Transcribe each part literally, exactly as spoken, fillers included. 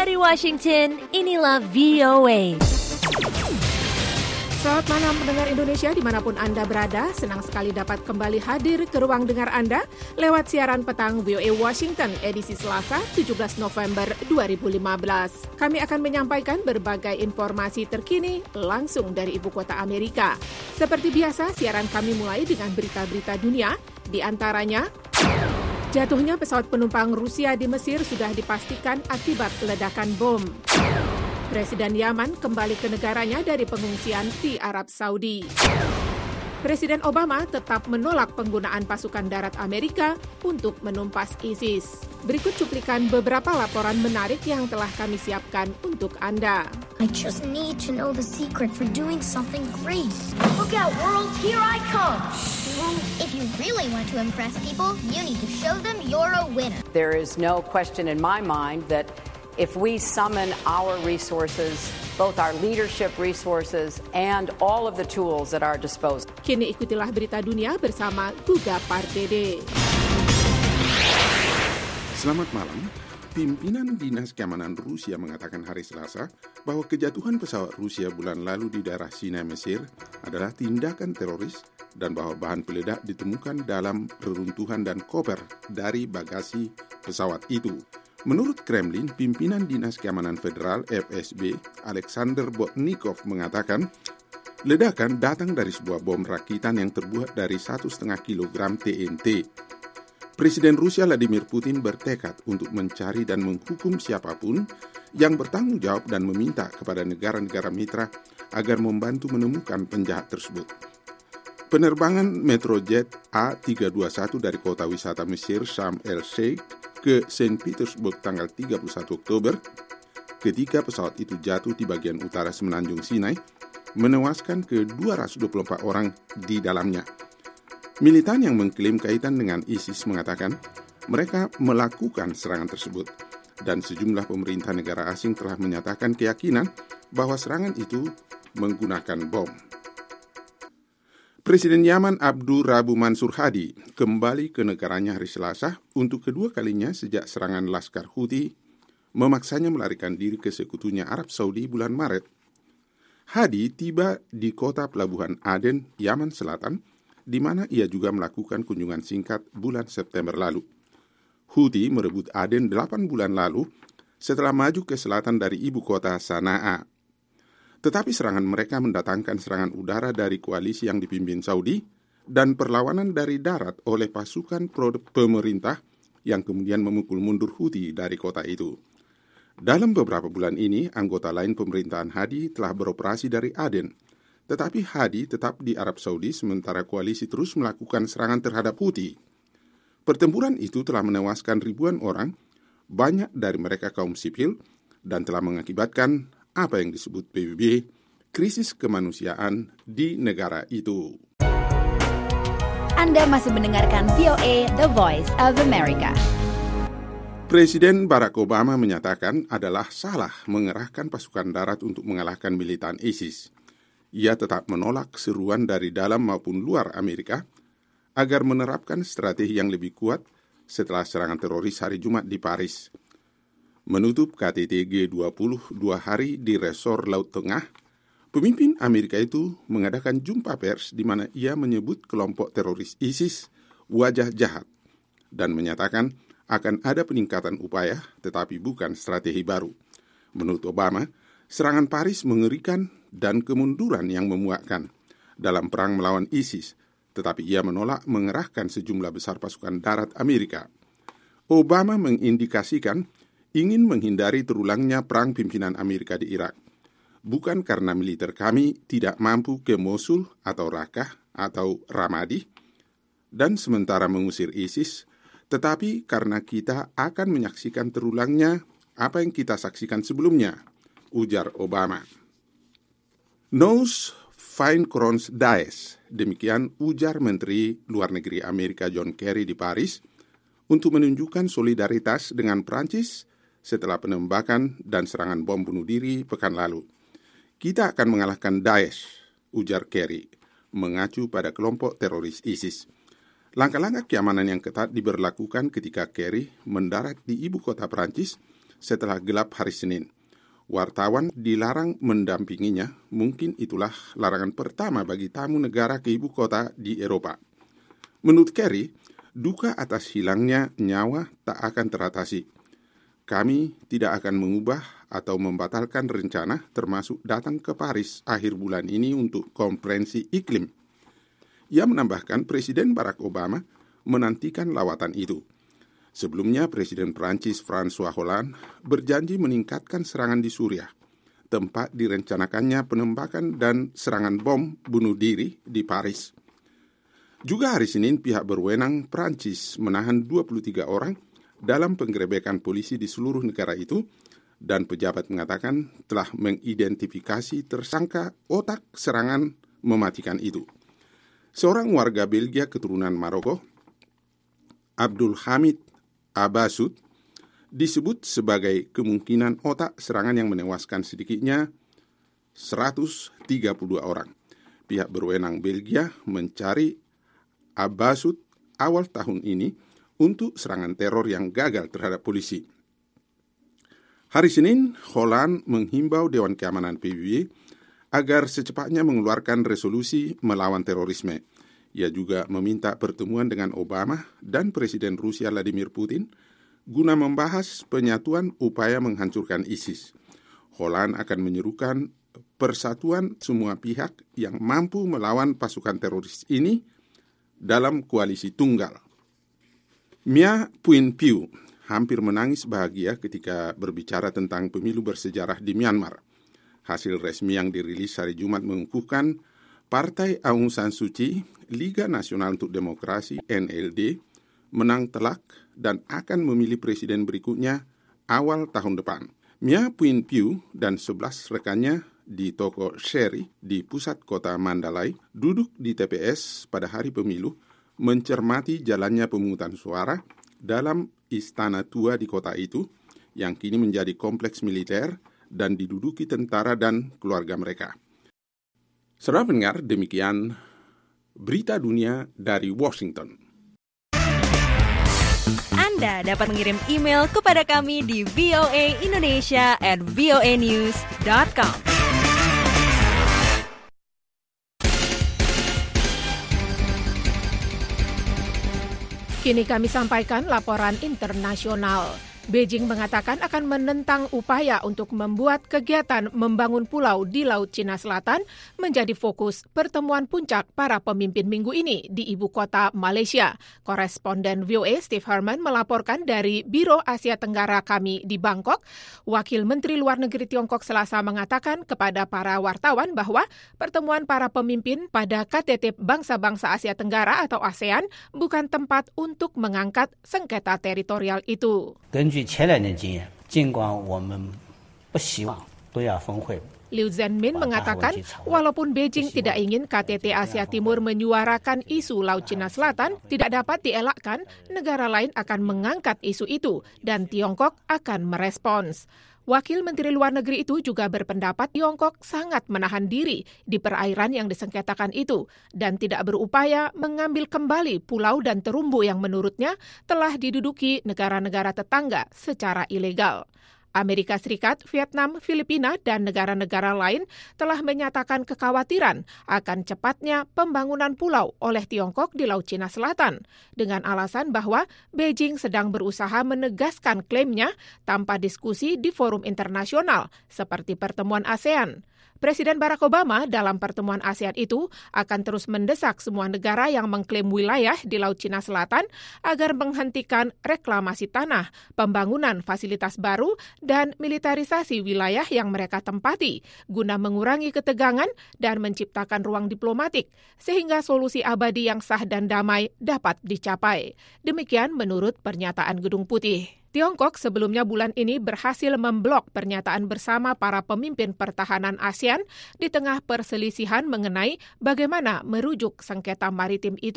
Dari Washington, inilah V O A. Selamat malam pendengar Indonesia dimanapun Anda berada. Senang sekali dapat kembali hadir ke ruang dengar Anda lewat siaran petang V O A Washington edisi Selasa tujuh belas November dua ribu lima belas. Kami akan menyampaikan berbagai informasi terkini langsung dari ibu kota Amerika. Seperti biasa, siaran kami mulai dengan berita-berita dunia, di antaranya jatuhnya pesawat penumpang Rusia di Mesir sudah dipastikan akibat ledakan bom. Presiden Yaman kembali ke negaranya dari pengungsian di Arab Saudi. Presiden Obama tetap menolak penggunaan pasukan darat Amerika untuk menumpas ISIS. Berikut cuplikan beberapa laporan menarik yang telah kami siapkan untuk Anda. I just need to know the secret for doing something great. Look out, world, here I come. If you really want to impress people, you need to show them you're a winner. There is no question in my mind that if we summon our resources, both our leadership resources and all of the tools at our disposal. Kini ikutilah berita dunia bersama Guga Pardede. Selamat malam. Pimpinan Dinas Keamanan Rusia mengatakan hari Selasa bahwa kejatuhan pesawat Rusia bulan lalu di daerah Sinai, Mesir adalah tindakan teroris dan bahwa bahan peledak ditemukan dalam reruntuhan dan koper dari bagasi pesawat itu. Menurut Kremlin, pimpinan Dinas Keamanan Federal F S B, Alexander Botnikov, mengatakan ledakan datang dari sebuah bom rakitan yang terbuat dari satu setengah kilogram T N T. Presiden Rusia Vladimir Putin bertekad untuk mencari dan menghukum siapapun yang bertanggung jawab dan meminta kepada negara-negara mitra agar membantu menemukan penjahat tersebut. Penerbangan Metrojet A tiga dua satu dari kota wisata Mesir Sharm el-Sheikh ke Saint Petersburg tanggal tiga puluh satu Oktober, ketika pesawat itu jatuh di bagian utara semenanjung Sinai, menewaskan ke dua ratus dua puluh empat orang di dalamnya. Militan yang mengklaim kaitan dengan ISIS mengatakan mereka melakukan serangan tersebut, dan sejumlah pemerintah negara asing telah menyatakan keyakinan bahwa serangan itu menggunakan bom. Presiden Yaman Abdu Rabu Mansur Hadi kembali ke negaranya hari Selasa untuk kedua kalinya sejak serangan Laskar Houthi memaksanya melarikan diri ke sekutunya Arab Saudi bulan Maret. Hadi tiba di kota pelabuhan Aden, Yaman Selatan, di mana ia juga melakukan kunjungan singkat bulan September lalu. Houthi merebut Aden delapan bulan lalu setelah maju ke selatan dari ibu kota Sanaa. Tetapi serangan mereka mendatangkan serangan udara dari koalisi yang dipimpin Saudi dan perlawanan dari darat oleh pasukan pro pemerintah yang kemudian memukul mundur Houthi dari kota itu. Dalam beberapa bulan ini, anggota lain pemerintahan Hadi telah beroperasi dari Aden, tetapi Hadi tetap di Arab Saudi sementara koalisi terus melakukan serangan terhadap Houthi. Pertempuran itu telah menewaskan ribuan orang, banyak dari mereka kaum sipil, dan telah mengakibatkan apa yang disebut P B B, krisis kemanusiaan di negara itu. Anda masih mendengarkan V O A, The Voice of America. Presiden Barack Obama menyatakan adalah salah mengerahkan pasukan darat untuk mengalahkan militan ISIS. Ia tetap menolak seruan dari dalam maupun luar Amerika agar menerapkan strategi yang lebih kuat setelah serangan teroris hari Jumat di Paris. Menutup K T T G dua puluh dua hari di resor Laut Tengah, pemimpin Amerika itu mengadakan jumpa pers di mana ia menyebut kelompok teroris ISIS wajah jahat dan menyatakan akan ada peningkatan upaya tetapi bukan strategi baru. Menurut Obama, serangan Paris mengerikan dan kemunduran yang memuakkan dalam perang melawan ISIS, tetapi ia menolak mengerahkan sejumlah besar pasukan darat Amerika. Obama mengindikasikan ingin menghindari terulangnya perang pimpinan Amerika di Irak, bukan karena militer kami tidak mampu ke Mosul atau Raqqa atau Ramadi, dan sementara mengusir ISIS, tetapi karena kita akan menyaksikan terulangnya apa yang kita saksikan sebelumnya, ujar Obama. Nous vaincrons Daesh, demikian ujar Menteri Luar Negeri Amerika John Kerry di Paris, untuk menunjukkan solidaritas dengan Prancis setelah penembakan dan serangan bom bunuh diri pekan lalu. Kita akan mengalahkan Daesh, ujar Kerry, mengacu pada kelompok teroris ISIS. Langkah-langkah keamanan yang ketat diberlakukan ketika Kerry mendarat di ibu kota Prancis setelah gelap hari Senin. Wartawan dilarang mendampinginya, mungkin itulah larangan pertama bagi tamu negara ke ibu kota di Eropa. Menurut Kerry, duka atas hilangnya nyawa tak akan teratasi. Kami tidak akan mengubah atau membatalkan rencana termasuk datang ke Paris akhir bulan ini untuk konferensi iklim. Ia menambahkan Presiden Barack Obama menantikan lawatan itu. Sebelumnya, Presiden Prancis François Hollande berjanji meningkatkan serangan di Suriah, tempat direncanakannya penembakan dan serangan bom bunuh diri di Paris. Juga hari Senin, pihak berwenang Prancis menahan dua puluh tiga orang dalam penggerebekan polisi di seluruh negara itu, dan pejabat mengatakan telah mengidentifikasi tersangka otak serangan mematikan itu. Seorang warga Belgia keturunan Maroko, Abdul Hamid Abasoud, disebut sebagai kemungkinan otak serangan yang menewaskan sedikitnya seratus tiga puluh dua orang. Pihak berwenang Belgia mencari Abasoud awal tahun ini untuk serangan teror yang gagal terhadap polisi. Hari Senin, Hollande menghimbau Dewan Keamanan P B B agar secepatnya mengeluarkan resolusi melawan terorisme. Ia juga meminta pertemuan dengan Obama dan Presiden Rusia Vladimir Putin guna membahas penyatuan upaya menghancurkan ISIS. Hollande akan menyerukan persatuan semua pihak yang mampu melawan pasukan teroris ini dalam koalisi tunggal. Mia Puin-Piu hampir menangis bahagia ketika berbicara tentang pemilu bersejarah di Myanmar. Hasil resmi yang dirilis hari Jumat mengukuhkan Partai Aung San Suu Kyi, Liga Nasional untuk Demokrasi N L D, menang telak dan akan memilih presiden berikutnya awal tahun depan. Mia Puin-Piu dan sebelas rekannya di toko Sherry di pusat kota Mandalay duduk di T P S pada hari pemilu, mencermati jalannya pemungutan suara dalam istana tua di kota itu, yang kini menjadi kompleks militer dan diduduki tentara dan keluarga mereka. Saudara pendengar, demikian berita dunia dari Washington. Anda dapat mengirim email kepada kami di voaindonesia at voanews dot com. Kini kami sampaikan laporan internasional. Beijing mengatakan akan menentang upaya untuk membuat kegiatan membangun pulau di Laut Cina Selatan menjadi fokus pertemuan puncak para pemimpin minggu ini di ibu kota Malaysia. Koresponden V O A Steve Herman melaporkan dari Biro Asia Tenggara kami di Bangkok. Wakil Menteri Luar Negeri Tiongkok Selasa mengatakan kepada para wartawan bahwa pertemuan para pemimpin pada K T T Bangsa-Bangsa Asia Tenggara atau ASEAN bukan tempat untuk mengangkat sengketa teritorial itu. 根据前两年经验，尽管我们不希望东亚峰会 Liu Zhenmin mengatakan, walaupun Beijing tidak ingin K T T Asia Timur menyuarakan isu Laut Cina Selatan, tidak dapat dielakkan negara lain akan mengangkat isu itu dan Tiongkok akan merespons. Wakil Menteri Luar Negeri itu juga berpendapat Tiongkok sangat menahan diri di perairan yang disengketakan itu dan tidak berupaya mengambil kembali pulau dan terumbu yang menurutnya telah diduduki negara-negara tetangga secara ilegal. Amerika Serikat, Vietnam, Filipina, dan negara-negara lain telah menyatakan kekhawatiran akan cepatnya pembangunan pulau oleh Tiongkok di Laut Cina Selatan dengan alasan bahwa Beijing sedang berusaha menegaskan klaimnya tanpa diskusi di forum internasional seperti pertemuan ASEAN. Presiden Barack Obama dalam pertemuan ASEAN itu akan terus mendesak semua negara yang mengklaim wilayah di Laut Cina Selatan agar menghentikan reklamasi tanah, pembangunan fasilitas baru, dan militarisasi wilayah yang mereka tempati guna mengurangi ketegangan dan menciptakan ruang diplomatik sehingga solusi abadi yang sah dan damai dapat dicapai. Demikian menurut pernyataan Gedung Putih. Tiongkok sebelumnya bulan ini berhasil memblok pernyataan bersama para pemimpin pertahanan ASEAN di tengah perselisihan mengenai bagaimana merujuk sengketa maritim itu.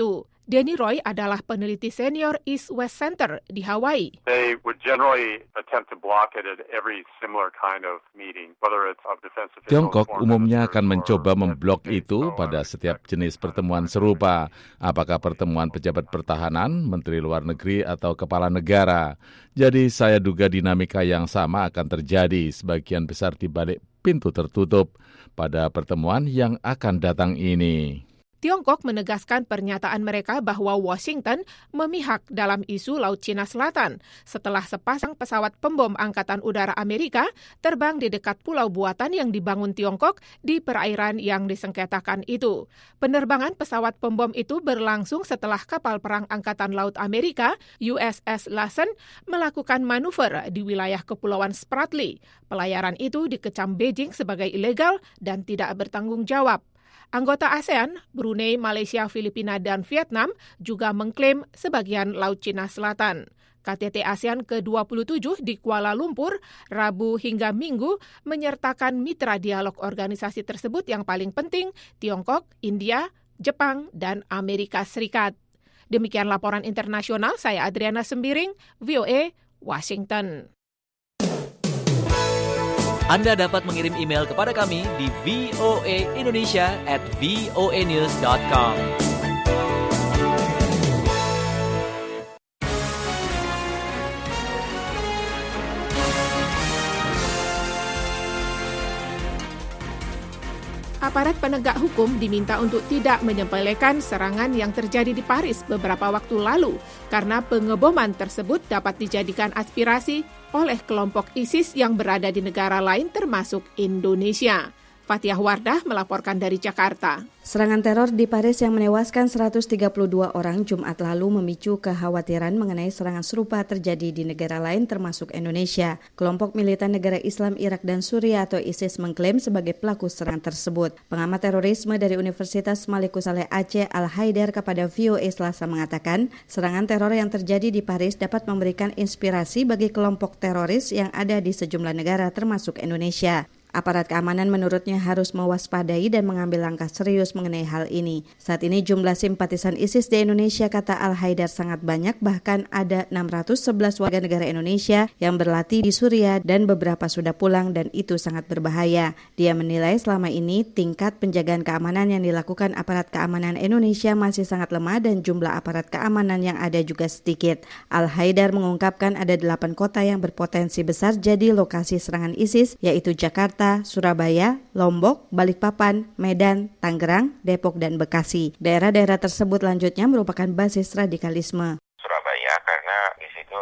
Denny Roy adalah peneliti senior East West Center di Hawaii. They would generally attempt to block it at every similar kind of meeting, whether it's of defense officials. Tiongkok umumnya akan mencoba memblok itu pada setiap jenis pertemuan serupa, apakah pertemuan pejabat pertahanan, menteri luar negeri, atau kepala negara. Jadi saya duga dinamika yang sama akan terjadi sebagian besar di balik pintu tertutup pada pertemuan yang akan datang ini. Tiongkok menegaskan pernyataan mereka bahwa Washington memihak dalam isu Laut Cina Selatan setelah sepasang pesawat pembom Angkatan Udara Amerika terbang di dekat pulau buatan yang dibangun Tiongkok di perairan yang disengketakan itu. Penerbangan pesawat pembom itu berlangsung setelah kapal perang Angkatan Laut Amerika U S S Lassen melakukan manuver di wilayah Kepulauan Spratly. Pelayaran itu dikecam Beijing sebagai ilegal dan tidak bertanggung jawab. Anggota ASEAN, Brunei, Malaysia, Filipina, dan Vietnam juga mengklaim sebagian Laut Cina Selatan. K T T ASEAN ke dua puluh tujuh di Kuala Lumpur, Rabu hingga Minggu, menyertakan mitra dialog organisasi tersebut yang paling penting, Tiongkok, India, Jepang, dan Amerika Serikat. Demikian laporan internasional, saya Adriana Sembiring, V O A, Washington. Anda dapat mengirim email kepada kami di voaindonesia at voanews dot com. Aparat penegak hukum diminta untuk tidak menyepelekan serangan yang terjadi di Paris beberapa waktu lalu karena pengeboman tersebut dapat dijadikan aspirasi oleh kelompok ISIS yang berada di negara lain termasuk Indonesia. Fathiah Wardah melaporkan dari Jakarta. Serangan teror di Paris yang menewaskan seratus tiga puluh dua orang Jumat lalu memicu kekhawatiran mengenai serangan serupa terjadi di negara lain termasuk Indonesia. Kelompok militan negara Islam Irak dan Suriah atau ISIS mengklaim sebagai pelaku serangan tersebut. Pengamat terorisme dari Universitas Maliku Saleh Aceh Al-Haidar kepada V O A Selasa mengatakan, serangan teror yang terjadi di Paris dapat memberikan inspirasi bagi kelompok teroris yang ada di sejumlah negara termasuk Indonesia. Aparat keamanan menurutnya harus mewaspadai dan mengambil langkah serius mengenai hal ini. Saat ini jumlah simpatisan ISIS di Indonesia, kata Al-Haidar, sangat banyak, bahkan ada enam ratus sebelas warga negara Indonesia yang berlatih di Suriah dan beberapa sudah pulang dan itu sangat berbahaya. Dia menilai selama ini tingkat penjagaan keamanan yang dilakukan aparat keamanan Indonesia masih sangat lemah dan jumlah aparat keamanan yang ada juga sedikit. Al-Haidar mengungkapkan ada delapan kota yang berpotensi besar jadi lokasi serangan ISIS, yaitu Jakarta, Surabaya, Lombok, Balikpapan, Medan, Tangerang, Depok, dan Bekasi. Daerah-daerah tersebut lanjutnya merupakan basis radikalisme. Surabaya karena di situ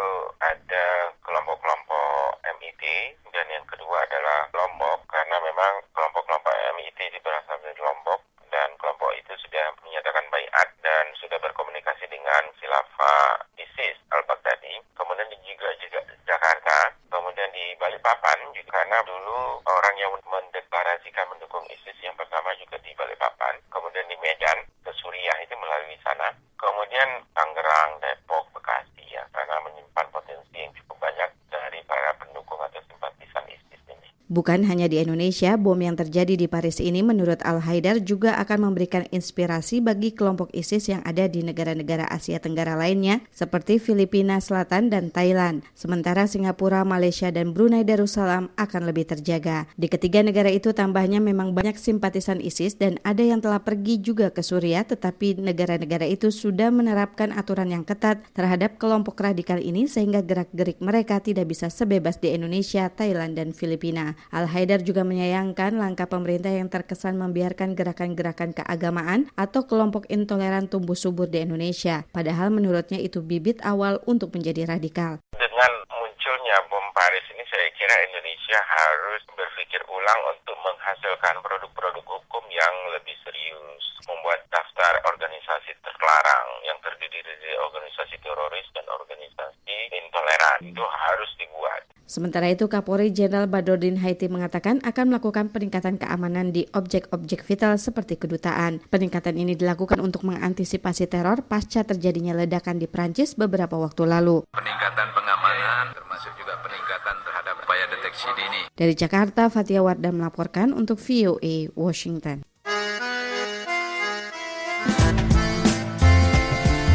ada kelompok-kelompok M I T, dan yang kedua adalah Lombok karena memang kelompok-kelompok M I T itu berasal dari Lombok dan kelompok itu sudah menyatakan baiat dan sudah berkomunikasi dengan khilafah ISIS Al-Baghdadi. Kemudian juga juga Jakarta, kemudian di Balikpapan juga karena dulu orang yang mendeklarasikan mendukung ISIS yang pertama juga di Balikpapan, kemudian di Medan ke Suriah itu melalui sana, kemudian Tangerang, Depok, Bekasi ya karena menyimpan potensi yang cukup banyak dari para pendukung atau simpatisan ISIS ini. Bukan hanya di Indonesia, bom yang terjadi di Paris ini menurut Al-Haidar juga akan memberikan inspirasi bagi kelompok ISIS yang ada di negara-negara Asia Tenggara lainnya seperti Filipina Selatan dan Thailand. Sementara Singapura, Malaysia, dan Brunei Darussalam akan lebih terjaga. Di ketiga negara itu tambahnya memang banyak simpatisan ISIS dan ada yang telah pergi juga ke Suriah, tetapi negara-negara itu sudah menerapkan aturan yang ketat terhadap kelompok radikal ini sehingga gerak-gerik mereka tidak bisa sebebas di Indonesia, Thailand, dan Filipina. Al-Haidar juga menyayangkan langkah pemerintah yang terkesan membiarkan gerakan-gerakan keagamaan atau kelompok intoleran tumbuh subur di Indonesia. Padahal menurutnya itu bibit awal untuk menjadi radikal. Dengan munculnya bom Paris ini saya kira Indonesia harus berpikir ulang untuk menghasilkan produk-produk hukum yang lebih serius. Membuat daftar organisasi terlarang yang terdiri dari organisasi teroris dan organisasi intoleran. Itu harus dibuat. Sementara itu, Kapolri Jenderal Badrodin Haiti mengatakan akan melakukan peningkatan keamanan di objek-objek vital seperti kedutaan. Peningkatan ini dilakukan untuk mengantisipasi teror pasca terjadinya ledakan di Prancis beberapa waktu lalu. Peningkatan pengamanan termasuk juga peningkatan terhadap upaya deteksi dini. Dari Jakarta, Fathiah Wardah melaporkan untuk V O A Washington.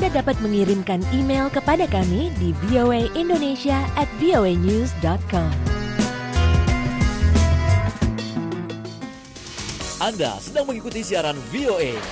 Anda dapat mengirimkan email kepada kami di v o a indonesia at v o a news dot com. Anda sedang mengikuti siaran V O A.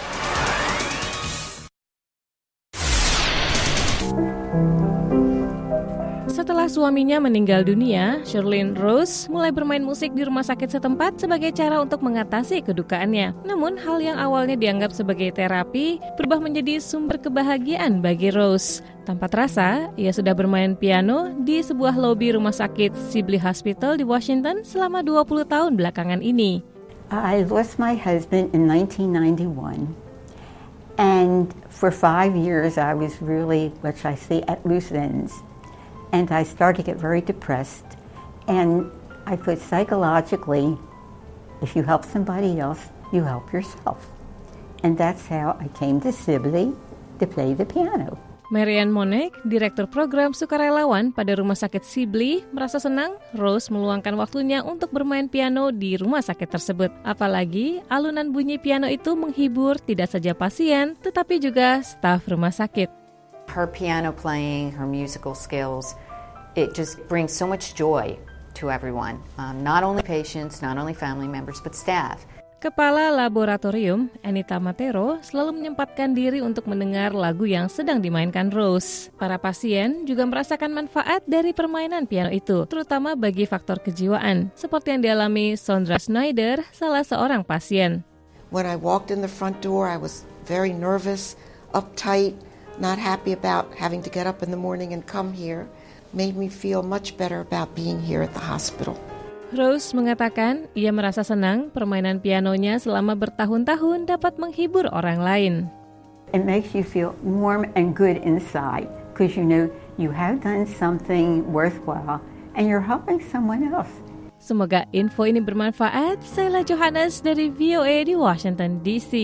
Setelah suaminya meninggal dunia, Shirlene Rose mulai bermain musik di rumah sakit setempat sebagai cara untuk mengatasi kedukaannya. Namun, hal yang awalnya dianggap sebagai terapi berubah menjadi sumber kebahagiaan bagi Rose. Tanpa terasa, ia sudah bermain piano di sebuah lobi rumah sakit Sibley Hospital di Washington selama dua puluh tahun belakangan ini. I lost my husband in nineteen ninety-one. And for five years I was really, what should I say, at loose ends. And I started to get very depressed. And I thought psychologically, if you help somebody else, you help yourself. And that's how I came to Sibley to play the piano. Marianne Monek, Direktur Program Sukarelawan pada Rumah Sakit Sibley, merasa senang Rose meluangkan waktunya untuk bermain piano di rumah sakit tersebut. Apalagi alunan bunyi piano itu menghibur tidak saja pasien, tetapi juga staf rumah sakit. Her piano playing, her musical skills, it just brings so much joy to everyone. Um, not only patients, not only family members, but staff. Kepala laboratorium, Anita Matero, selalu menyempatkan diri untuk mendengar lagu yang sedang dimainkan Rose. Para pasien juga merasakan manfaat dari permainan piano itu, terutama bagi faktor kejiwaan, seperti yang dialami Sondra Schneider, salah seorang pasien. When I walked in the front door, I was very nervous, uptight, not happy about having to get up in the morning and come here. Made me feel much better about being here at the hospital. Rose mengatakan ia merasa senang permainan pianonya selama bertahun-tahun dapat menghibur orang lain. It makes you feel warm and good inside because you know you have done something worthwhile and you're helping someone else. Semoga info ini bermanfaat. Saya Johannes dari V O A di Washington D C.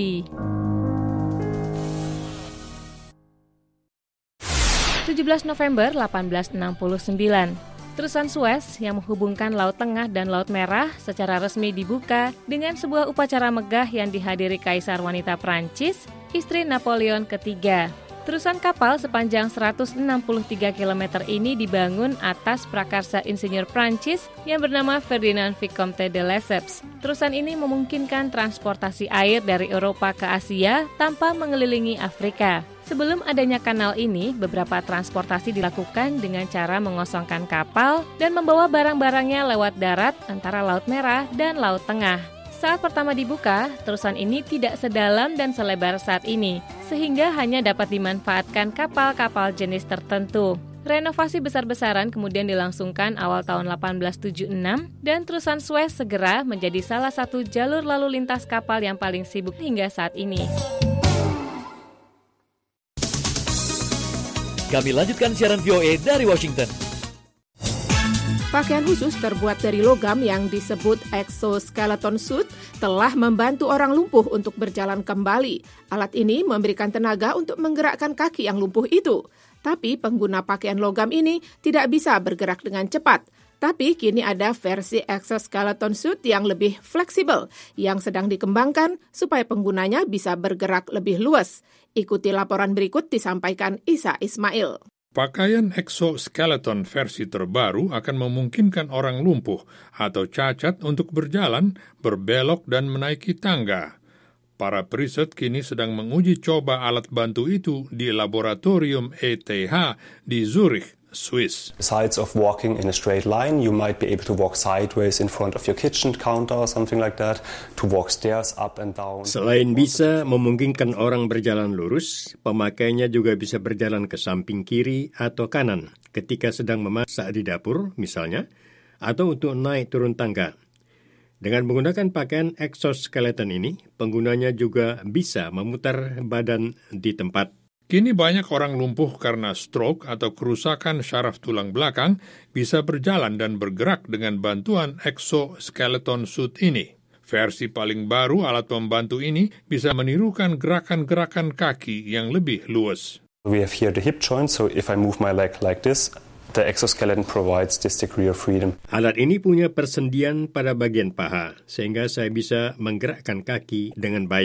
tujuh belas November seribu delapan ratus enam puluh sembilan. Terusan Suez yang menghubungkan Laut Tengah dan Laut Merah secara resmi dibuka dengan sebuah upacara megah yang dihadiri Kaisar wanita Prancis, istri Napoleon ketiga. Terusan kapal sepanjang seratus enam puluh tiga kilometer ini dibangun atas prakarsa insinyur Prancis yang bernama Ferdinand Vicomte de Lesseps. Terusan ini memungkinkan transportasi air dari Eropa ke Asia tanpa mengelilingi Afrika. Sebelum adanya kanal ini, beberapa transportasi dilakukan dengan cara mengosongkan kapal dan membawa barang-barangnya lewat darat antara Laut Merah dan Laut Tengah. Saat pertama dibuka, terusan ini tidak sedalam dan selebar saat ini, sehingga hanya dapat dimanfaatkan kapal-kapal jenis tertentu. Renovasi besar-besaran kemudian dilangsungkan awal tahun delapan belas tujuh puluh enam dan terusan Suez segera menjadi salah satu jalur lalu lintas kapal yang paling sibuk hingga saat ini. Kami lanjutkan siaran V O A dari Washington. Pakaian khusus terbuat dari logam yang disebut exoskeleton suit telah membantu orang lumpuh untuk berjalan kembali. Alat ini memberikan tenaga untuk menggerakkan kaki yang lumpuh itu. Tapi pengguna pakaian logam ini tidak bisa bergerak dengan cepat. Tapi kini ada versi exoskeleton suit yang lebih fleksibel yang sedang dikembangkan supaya penggunanya bisa bergerak lebih luas. Ikuti laporan berikut disampaikan Isa Ismail. Pakaian exoskeleton versi terbaru akan memungkinkan orang lumpuh atau cacat untuk berjalan, berbelok, dan menaiki tangga. Para periset kini sedang menguji coba alat bantu itu di laboratorium E T H di Zurich, Swiss. Besides of walking in a straight line, you might be able to walk sideways in front of your kitchen counter or something like that, to walk stairs up and down. Selain bisa memungkinkan orang berjalan lurus, pemakainya juga bisa berjalan ke samping kiri atau kanan ketika sedang memasak di dapur misalnya, atau untuk naik turun tangga. Dengan menggunakan pakaian exoskeleton ini, penggunanya juga bisa memutar badan di tempat. Kini banyak orang lumpuh karena stroke atau kerusakan syaraf tulang belakang bisa berjalan dan bergerak dengan bantuan exoskeleton suit ini. Versi paling baru alat pembantu ini bisa menirukan gerakan-gerakan kaki yang lebih luas. We have here the hip joint, so if I move my leg like this, the exoskeleton provides this degree of freedom. Alat ini punya persendian pada bagian paha, sehingga saya bisa menggerakkan kaki dengan baik.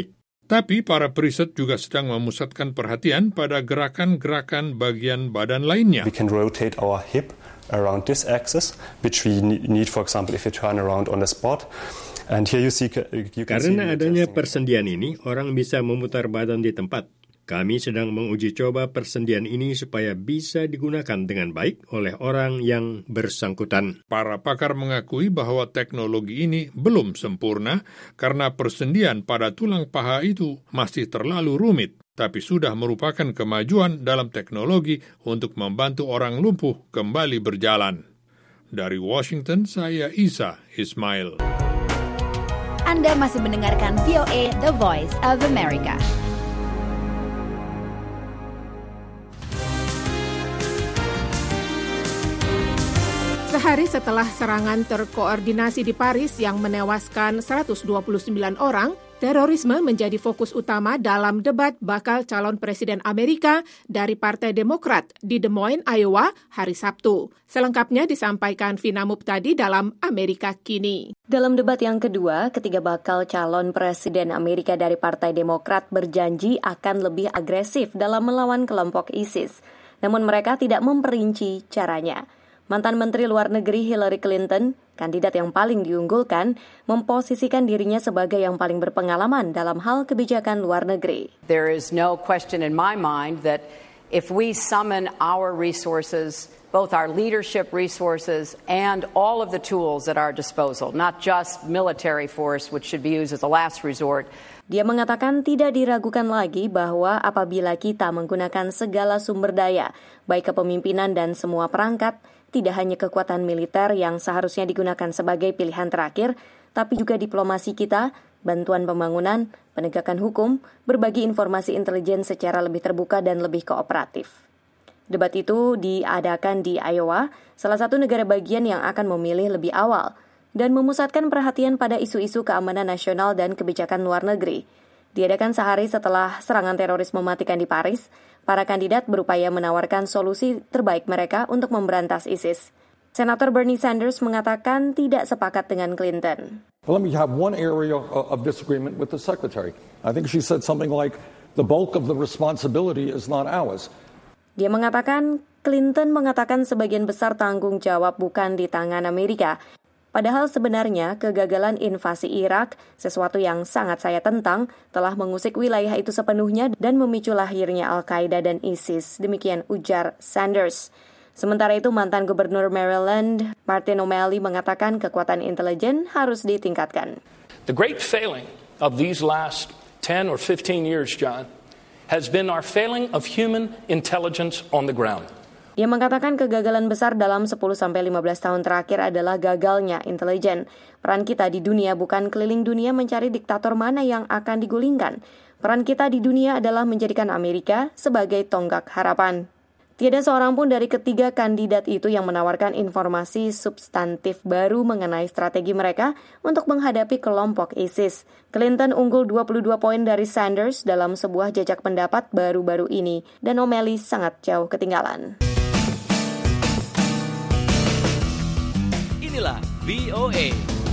Tapi para periset juga sedang memusatkan perhatian pada gerakan-gerakan bagian badan lainnya. We can rotate our hip around this axis, which we need, for example, if you turn around on the spot. And here you see, you can Karena see adanya persendian ini, orang bisa memutar badan di tempat. Kami sedang menguji coba persendian ini supaya bisa digunakan dengan baik oleh orang yang bersangkutan. Para pakar mengakui bahwa teknologi ini belum sempurna karena persendian pada tulang paha itu masih terlalu rumit, tapi sudah merupakan kemajuan dalam teknologi untuk membantu orang lumpuh kembali berjalan. Dari Washington, saya Isa Ismail. Anda masih mendengarkan V O A The Voice of America. Sehari setelah serangan terkoordinasi di Paris yang menewaskan seratus dua puluh sembilan orang, terorisme menjadi fokus utama dalam debat bakal calon presiden Amerika dari Partai Demokrat di Des Moines, Iowa, hari Sabtu. Selengkapnya disampaikan Vina Muptadi dalam Amerika Kini. Dalam debat yang kedua, ketiga bakal calon presiden Amerika dari Partai Demokrat berjanji akan lebih agresif dalam melawan kelompok ISIS. Namun mereka tidak memperinci caranya. Mantan Menteri Luar Negeri Hillary Clinton, kandidat yang paling diunggulkan, memposisikan dirinya sebagai yang paling berpengalaman dalam hal kebijakan luar negeri. There is no question in my mind that if we summon our resources, both our leadership resources and all of the tools at our disposal, not just military force, which should be used as a last resort. Dia mengatakan tidak diragukan lagi bahwa apabila kita menggunakan segala sumber daya, baik kepemimpinan dan semua perangkat, tidak hanya kekuatan militer yang seharusnya digunakan sebagai pilihan terakhir, tapi juga diplomasi kita, bantuan pembangunan, penegakan hukum, berbagi informasi intelijen secara lebih terbuka dan lebih kooperatif. Debat itu diadakan di Iowa, salah satu negara bagian yang akan memilih lebih awal, dan memusatkan perhatian pada isu-isu keamanan nasional dan kebijakan luar negeri. Diadakan sehari setelah serangan teroris mematikan di Paris, para kandidat berupaya menawarkan solusi terbaik mereka untuk memberantas ISIS. Senator Bernie Sanders mengatakan tidak sepakat dengan Clinton. Well, let me have one area of disagreement with the secretary. I think she said something like, the bulk of the responsibility is not ours. Dia mengatakan Clinton mengatakan sebagian besar tanggung jawab bukan di tangan Amerika. Padahal sebenarnya kegagalan invasi Irak, sesuatu yang sangat saya tentang, telah mengusik wilayah itu sepenuhnya dan memicu lahirnya Al-Qaeda dan ISIS, demikian ujar Sanders. Sementara itu mantan gubernur Maryland, Martin O'Malley mengatakan kekuatan intelijen harus ditingkatkan. The great failing of these last ten or fifteen years, John, has been our failing of human intelligence on the ground. Ia mengatakan kegagalan besar dalam sepuluh sampai lima belas tahun terakhir adalah gagalnya intelijen. Peran kita di dunia bukan keliling dunia mencari diktator mana yang akan digulingkan. Peran kita di dunia adalah menjadikan Amerika sebagai tonggak harapan. Tiada seorang pun dari ketiga kandidat itu yang menawarkan informasi substantif baru mengenai strategi mereka untuk menghadapi kelompok ISIS. Clinton unggul dua puluh dua poin dari Sanders dalam sebuah jajak pendapat baru-baru ini, dan O'Malley sangat jauh ketinggalan. Inilah V O A.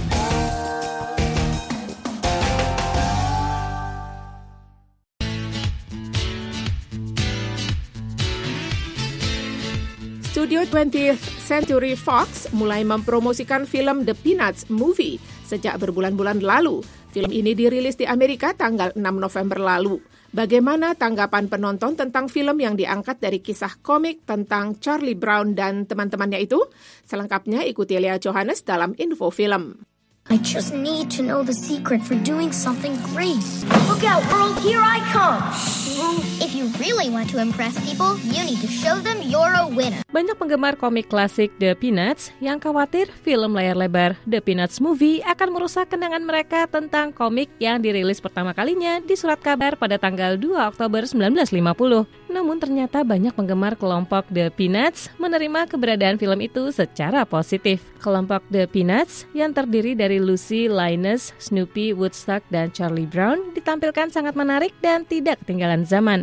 Studio twentieth Century Fox mulai mempromosikan film The Peanuts Movie sejak berbulan-bulan lalu. Film ini dirilis di Amerika tanggal enam November lalu. Bagaimana tanggapan penonton tentang film yang diangkat dari kisah komik tentang Charlie Brown dan teman-temannya itu? Selengkapnya ikuti Lea Johannes dalam info film. I just need to know the secret for doing something great. Look out, world, here I come! If you really want to impress people, you need to show them you're a winner. Banyak penggemar komik klasik The Peanuts yang khawatir film layar lebar The Peanuts Movie akan merusak kenangan mereka tentang komik yang dirilis pertama kalinya di surat kabar pada tanggal dua Oktober sembilan belas lima puluh. Namun ternyata banyak penggemar kelompok The Peanuts menerima keberadaan film itu secara positif. Kelompok The Peanuts yang terdiri dari Lucy, Linus, Snoopy, Woodstock, dan Charlie Brown ditampilkan sangat menarik dan tidak ketinggalan zaman.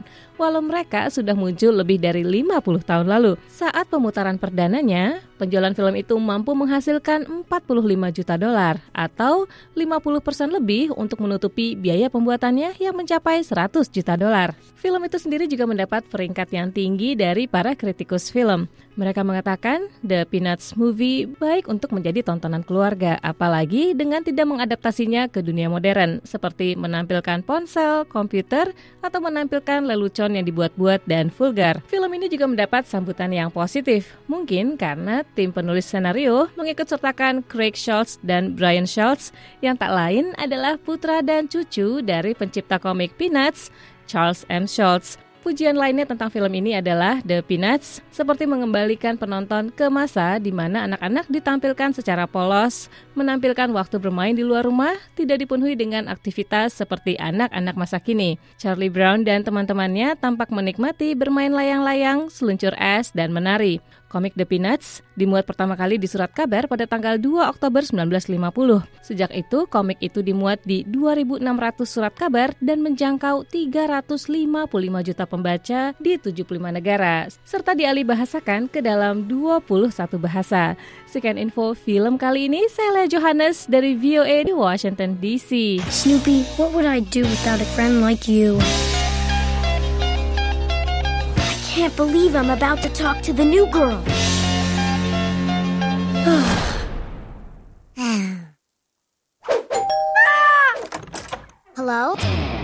walau mereka sudah muncul lebih dari lima puluh tahun lalu. Saat pemutaran perdananya, penjualan film itu mampu menghasilkan empat puluh lima juta dolar atau lima puluh persen lebih untuk menutupi biaya pembuatannya yang mencapai seratus juta dolar. Film itu sendiri juga mendapat peringkat yang tinggi dari para kritikus film. Mereka mengatakan The Peanuts Movie baik untuk menjadi tontonan keluarga, apalagi dengan tidak mengadaptasinya ke dunia modern, seperti menampilkan ponsel, komputer, atau menampilkan lelucon yang dibuat-buat dan vulgar. Film ini juga mendapat sambutan yang positif, mungkin karena tim penulis skenario mengikutsertakan Craig Schultz dan Brian Schultz, yang tak lain adalah putra dan cucu dari pencipta komik Peanuts, Charles M. Schultz. Pujian lainnya tentang film ini adalah The Peanuts seperti mengembalikan penonton ke masa di mana anak-anak ditampilkan secara polos, menampilkan waktu bermain di luar rumah, tidak dipenuhi dengan aktivitas seperti anak-anak masa kini. Charlie Brown dan teman-temannya tampak menikmati bermain layang-layang, seluncur es, dan menari. Komik The Peanuts dimuat pertama kali di Surat Kabar pada tanggal dua Oktober sembilan belas lima puluh. Sejak itu, komik itu dimuat di dua ribu enam ratus surat kabar dan menjangkau tiga ratus lima puluh lima juta pembaca di tujuh puluh lima negara, serta dialihbahasakan ke dalam dua puluh satu bahasa. Sekian info film kali ini, saya Lea Johannes dari V O A di Washington D C. Snoopy, what would I do without a friend like you? I can't believe I'm about to talk to the new girl. Hello?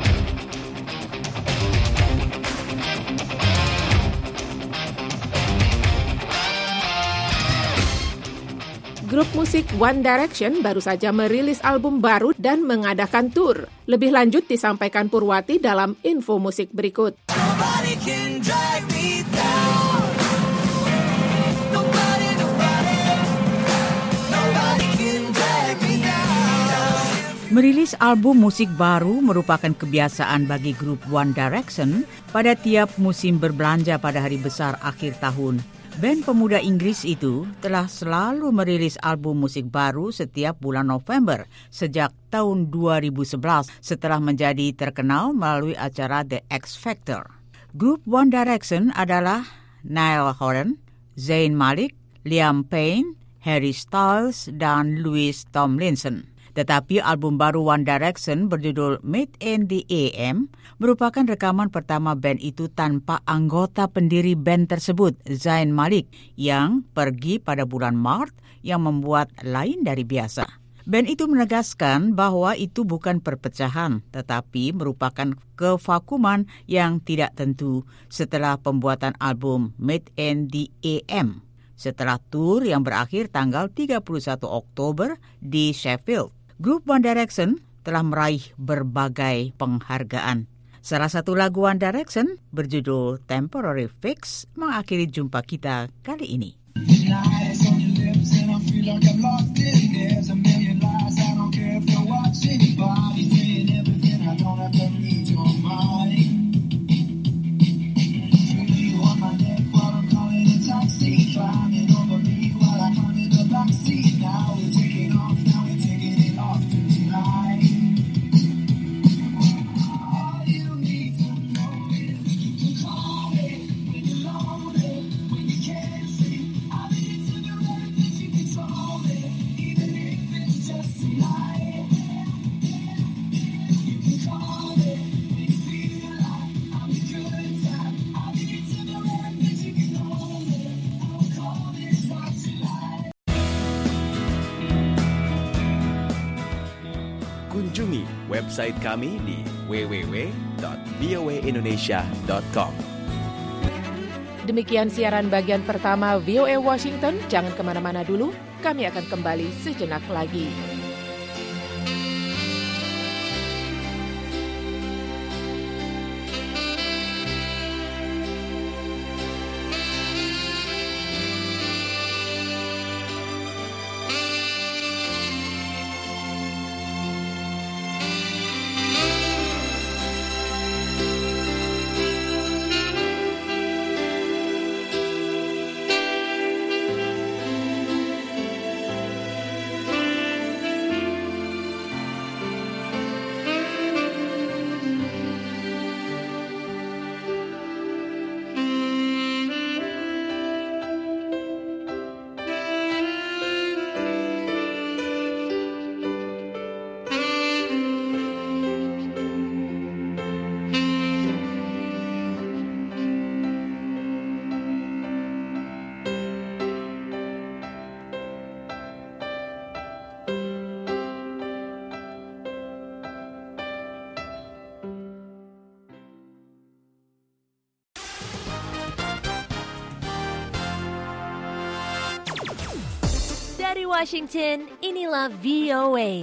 Grup musik One Direction baru saja merilis album baru dan mengadakan tur. Lebih lanjut disampaikan Purwati dalam info musik berikut. Merilis album musik baru merupakan kebiasaan bagi grup One Direction pada tiap musim berbelanja pada hari besar akhir tahun. Band pemuda Inggris itu telah selalu merilis album musik baru setiap bulan November sejak tahun dua ribu sebelas setelah menjadi terkenal melalui acara The X Factor. Grup One Direction adalah Niall Horan, Zayn Malik, Liam Payne, Harry Styles, dan Louis Tomlinson. Tetapi album baru One Direction berjudul Made in the A M merupakan rekaman pertama band itu tanpa anggota pendiri band tersebut, Zayn Malik, yang pergi pada bulan Maret yang membuat lain dari biasa. Band itu menegaskan bahwa itu bukan perpecahan, tetapi merupakan kevakuman yang tidak tentu setelah pembuatan album Made in the A M, setelah tur yang berakhir tanggal tiga puluh satu Oktober di Sheffield. Grup One Direction telah meraih berbagai penghargaan. Salah satu lagu One Direction berjudul Temporary Fix mengakhiri jumpa kita kali ini. Kunjungi website kami di w w w dot v o a indonesia dot com. Demikian siaran bagian pertama V O A Washington. Jangan kemana-mana dulu, kami akan kembali sejenak lagi. Washington, inilah V O A.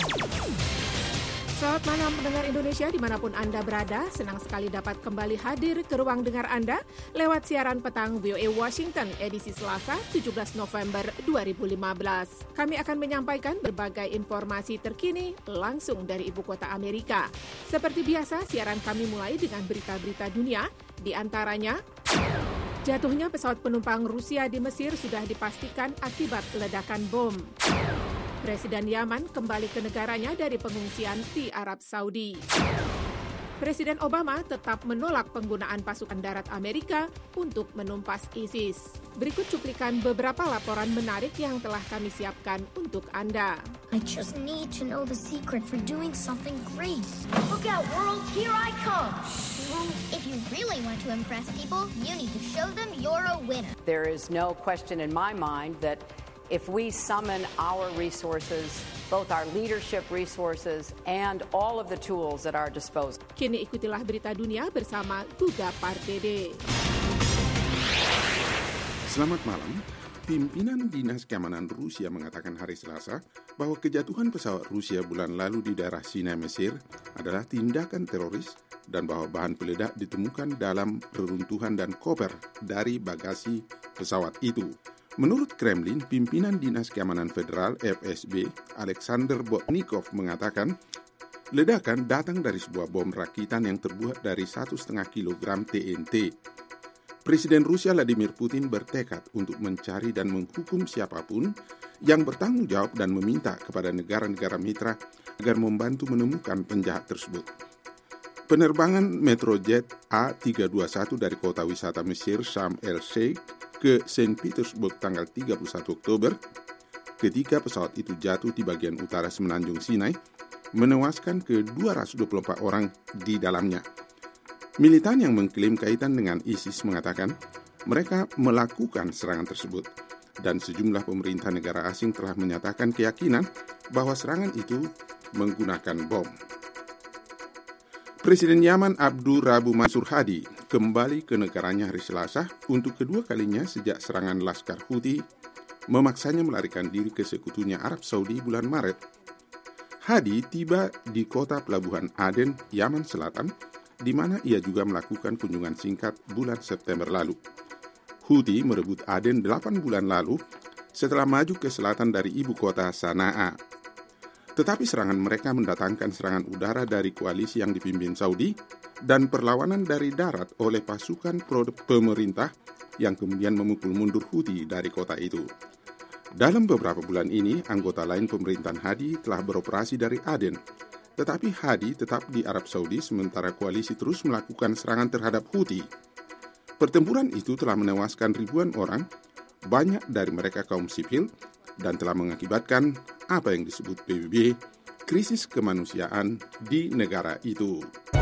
Selamat malam pendengar Indonesia dimanapun Anda berada. Senang sekali dapat kembali hadir ke ruang dengar Anda lewat siaran petang V O A Washington edisi Selasa tujuh belas November dua ribu lima belas. Kami akan menyampaikan berbagai informasi terkini langsung dari ibu kota Amerika. Seperti biasa, siaran kami mulai dengan berita-berita dunia, di antaranya jatuhnya pesawat penumpang Rusia di Mesir sudah dipastikan akibat ledakan bom. Presiden Yaman kembali ke negaranya dari pengungsian di Arab Saudi. Presiden Obama tetap menolak penggunaan pasukan darat Amerika untuk menumpas ISIS. Berikut cuplikan beberapa laporan menarik yang telah kami siapkan untuk Anda. I just need to know the secret for doing something great. Look out, world, here I come. If you really want to impress people, you need to show them you're a winner. There is no question in my mind that if we summon our resources, both our leadership resources and all of the tools at our disposal. Kini ikutilah berita dunia bersama Guga Pardede. Selamat malam. Pimpinan Dinas Keamanan Rusia mengatakan hari Selasa bahwa kejatuhan pesawat Rusia bulan lalu di daerah Sinai, Mesir adalah tindakan teroris dan bahwa bahan peledak ditemukan dalam reruntuhan dan koper dari bagasi pesawat itu. Menurut Kremlin, pimpinan Dinas Keamanan Federal F S B, Alexander Botnikov, mengatakan ledakan datang dari sebuah bom rakitan yang terbuat dari satu setengah kilogram T N T. Presiden Rusia Vladimir Putin bertekad untuk mencari dan menghukum siapapun yang bertanggung jawab dan meminta kepada negara-negara mitra agar membantu menemukan penjahat tersebut. Penerbangan Metrojet A tiga dua satu dari kota wisata Mesir Sharm el-Sheikh ke Saint Petersburg tanggal tiga puluh satu Oktober, ketika pesawat itu jatuh di bagian utara semenanjung Sinai, menewaskan ke dua ratus dua puluh empat orang di dalamnya. Militan yang mengklaim kaitan dengan ISIS mengatakan mereka melakukan serangan tersebut, dan sejumlah pemerintah negara asing telah menyatakan keyakinan bahwa serangan itu menggunakan bom. Presiden Yaman Abdu Rabu Mansur Hadi kembali ke negaranya hari Selasa untuk kedua kalinya sejak serangan Laskar Houthi memaksanya melarikan diri ke sekutunya Arab Saudi bulan Maret. Hadi tiba di kota pelabuhan Aden, Yaman Selatan, di mana ia juga melakukan kunjungan singkat bulan September lalu. Houthi merebut Aden delapan bulan lalu setelah maju ke selatan dari ibu kota Sanaa. Tetapi serangan mereka mendatangkan serangan udara dari koalisi yang dipimpin Saudi dan perlawanan dari darat oleh pasukan pemerintah yang kemudian memukul mundur Houthi dari kota itu. Dalam beberapa bulan ini, anggota lain pemerintahan Hadi telah beroperasi dari Aden, tetapi Hadi tetap di Arab Saudi sementara koalisi terus melakukan serangan terhadap Houthi. Pertempuran itu telah menewaskan ribuan orang, banyak dari mereka kaum sipil, dan telah mengakibatkan apa yang disebut P B B, krisis kemanusiaan di negara itu.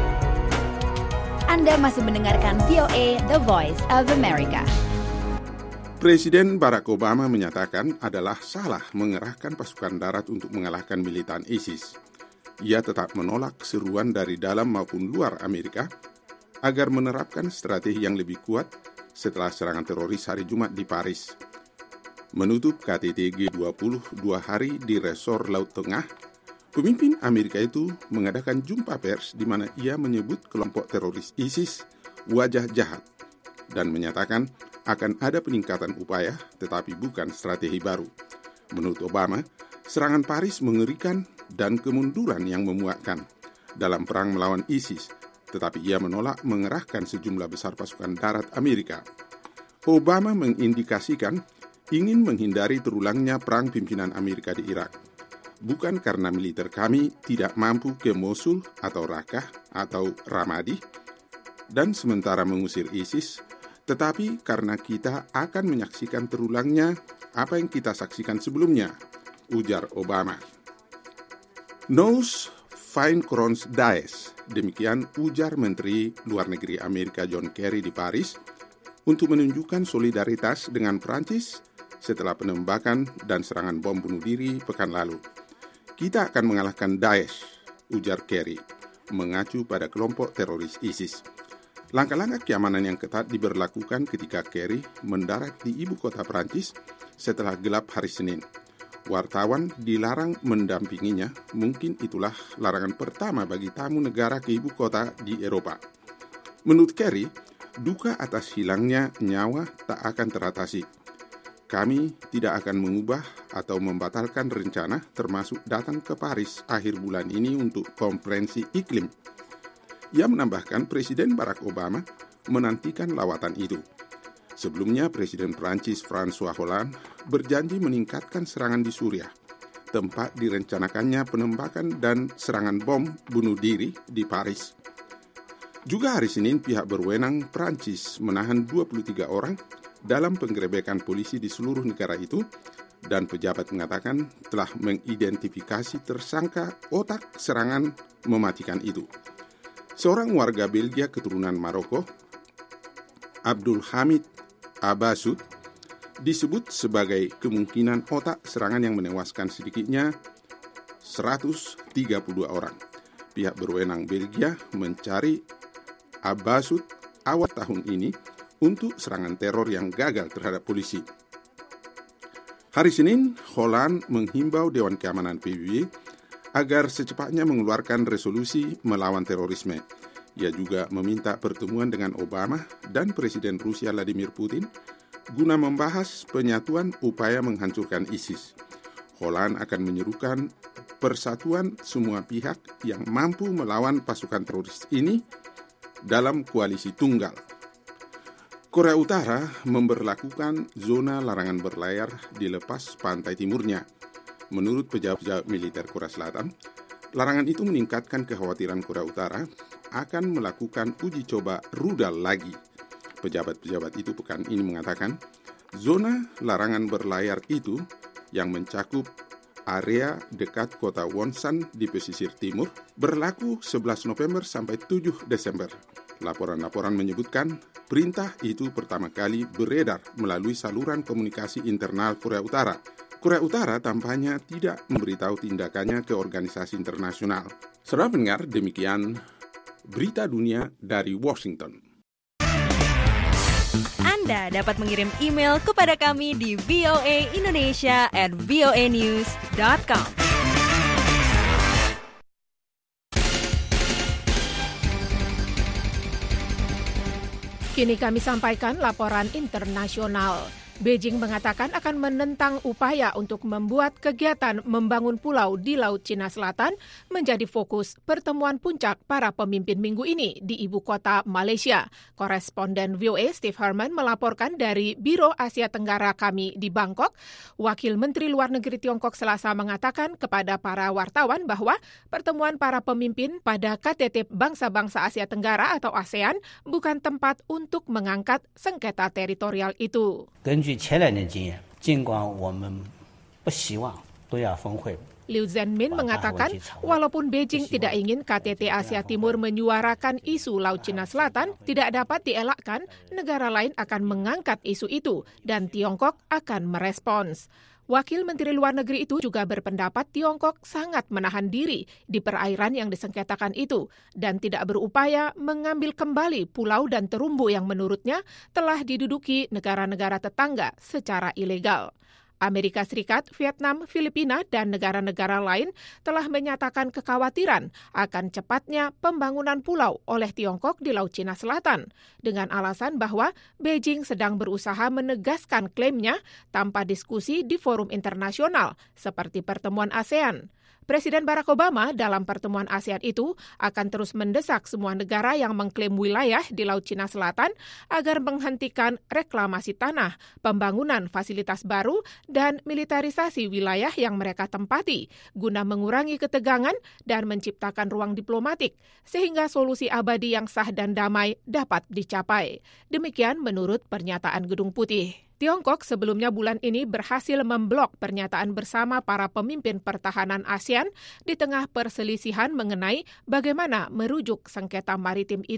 Anda masih mendengarkan V O A, The Voice of America. Presiden Barack Obama menyatakan adalah salah mengerahkan pasukan darat untuk mengalahkan militan ISIS. Ia tetap menolak seruan dari dalam maupun luar Amerika agar menerapkan strategi yang lebih kuat setelah serangan teroris hari Jumat di Paris. Menutup K T T G dua puluh dua hari di resor Laut Tengah, pemimpin Amerika itu mengadakan jumpa pers di mana ia menyebut kelompok teroris ISIS wajah jahat dan menyatakan akan ada peningkatan upaya tetapi bukan strategi baru. Menurut Obama, serangan Paris mengerikan dan kemunduran yang memuakkan dalam perang melawan ISIS, tetapi ia menolak mengerahkan sejumlah besar pasukan darat Amerika. Obama mengindikasikan ingin menghindari terulangnya perang pimpinan Amerika di Irak. Bukan karena militer kami tidak mampu ke Mosul atau Raqqa atau Ramadi, dan sementara mengusir ISIS, tetapi karena kita akan menyaksikan terulangnya apa yang kita saksikan sebelumnya, ujar Obama. Nous vaincrons Daesh, demikian ujar Menteri Luar Negeri Amerika John Kerry di Paris, untuk menunjukkan solidaritas dengan Prancis setelah penembakan dan serangan bom bunuh diri pekan lalu. Kita akan mengalahkan Daesh, ujar Kerry, mengacu pada kelompok teroris ISIS. Langkah-langkah keamanan yang ketat diberlakukan ketika Kerry mendarat di ibu kota Prancis setelah gelap hari Senin. Wartawan dilarang mendampinginya, mungkin itulah larangan pertama bagi tamu negara ke ibu kota di Eropa. Menurut Kerry, duka atas hilangnya nyawa tak akan teratasi. Kami tidak akan mengubah atau membatalkan rencana termasuk datang ke Paris akhir bulan ini untuk konferensi iklim. Ia menambahkan Presiden Barack Obama menantikan lawatan itu. Sebelumnya, Presiden Prancis François Hollande berjanji meningkatkan serangan di Suriah, tempat direncanakannya penembakan dan serangan bom bunuh diri di Paris. Juga hari Senin, pihak berwenang Prancis menahan dua puluh tiga orang dalam penggerebekan polisi di seluruh negara itu, dan pejabat mengatakan telah mengidentifikasi tersangka otak serangan mematikan itu. Seorang warga Belgia keturunan Maroko, Abdul Hamid Abasud, disebut sebagai kemungkinan otak serangan yang menewaskan sedikitnya seratus tiga puluh dua orang. Pihak berwenang Belgia mencari Abasud awal tahun ini untuk serangan teror yang gagal terhadap polisi. Hari Senin, Hollande menghimbau Dewan Keamanan P B B agar secepatnya mengeluarkan resolusi melawan terorisme. Ia juga meminta pertemuan dengan Obama dan Presiden Rusia Vladimir Putin guna membahas penyatuan upaya menghancurkan ISIS. Hollande akan menyerukan persatuan semua pihak yang mampu melawan pasukan teroris ini dalam koalisi tunggal. Korea Utara memberlakukan zona larangan berlayar di lepas pantai timurnya. Menurut pejabat militer Korea Selatan, larangan itu meningkatkan kekhawatiran Korea Utara akan melakukan uji coba rudal lagi. Pejabat-pejabat itu pekan ini mengatakan, zona larangan berlayar itu yang mencakup area dekat kota Wonsan di pesisir timur berlaku sebelas November sampai tujuh Desember. Laporan-laporan menyebutkan perintah itu pertama kali beredar melalui saluran komunikasi internal Korea Utara. Korea Utara tampaknya tidak memberitahu tindakannya ke organisasi internasional. Saudara pendengar, demikian berita dunia dari Washington. Anda dapat mengirim email kepada kami di v o a indonesia at v o a news dot com. Kini kami sampaikan laporan internasional. Beijing mengatakan akan menentang upaya untuk membuat kegiatan membangun pulau di Laut Cina Selatan menjadi fokus pertemuan puncak para pemimpin minggu ini di ibu kota Malaysia. Koresponden V O A Steve Herman melaporkan dari Biro Asia Tenggara kami di Bangkok. Wakil Menteri Luar Negeri Tiongkok Selasa mengatakan kepada para wartawan bahwa pertemuan para pemimpin pada K T T Bangsa-Bangsa Asia Tenggara atau ASEAN bukan tempat untuk mengangkat sengketa teritorial itu. 根据前两年经验，尽管我们不希望东亚峰会 Liu Zhenmin mengatakan, walaupun Beijing tidak ingin K T T Asia Timur menyuarakan isu Laut Cina Selatan, tidak dapat dielakkan negara lain akan mengangkat isu itu dan Tiongkok akan merespons. Wakil Menteri Luar Negeri itu juga berpendapat Tiongkok sangat menahan diri di perairan yang disengketakan itu dan tidak berupaya mengambil kembali pulau dan terumbu yang menurutnya telah diduduki negara-negara tetangga secara ilegal. Amerika Serikat, Vietnam, Filipina, dan negara-negara lain telah menyatakan kekhawatiran akan cepatnya pembangunan pulau oleh Tiongkok di Laut Cina Selatan dengan alasan bahwa Beijing sedang berusaha menegaskan klaimnya tanpa diskusi di forum internasional seperti pertemuan ASEAN. Presiden Barack Obama dalam pertemuan ASEAN itu akan terus mendesak semua negara yang mengklaim wilayah di Laut Cina Selatan agar menghentikan reklamasi tanah, pembangunan fasilitas baru, dan militarisasi wilayah yang mereka tempati guna mengurangi ketegangan dan menciptakan ruang diplomatik sehingga solusi abadi yang sah dan damai dapat dicapai. Demikian menurut pernyataan Gedung Putih. Tiongkok sebelumnya bulan ini berhasil memblok pernyataan bersama para pemimpin pertahanan ASEAN di tengah perselisihan mengenai bagaimana merujuk sengketa maritim itu.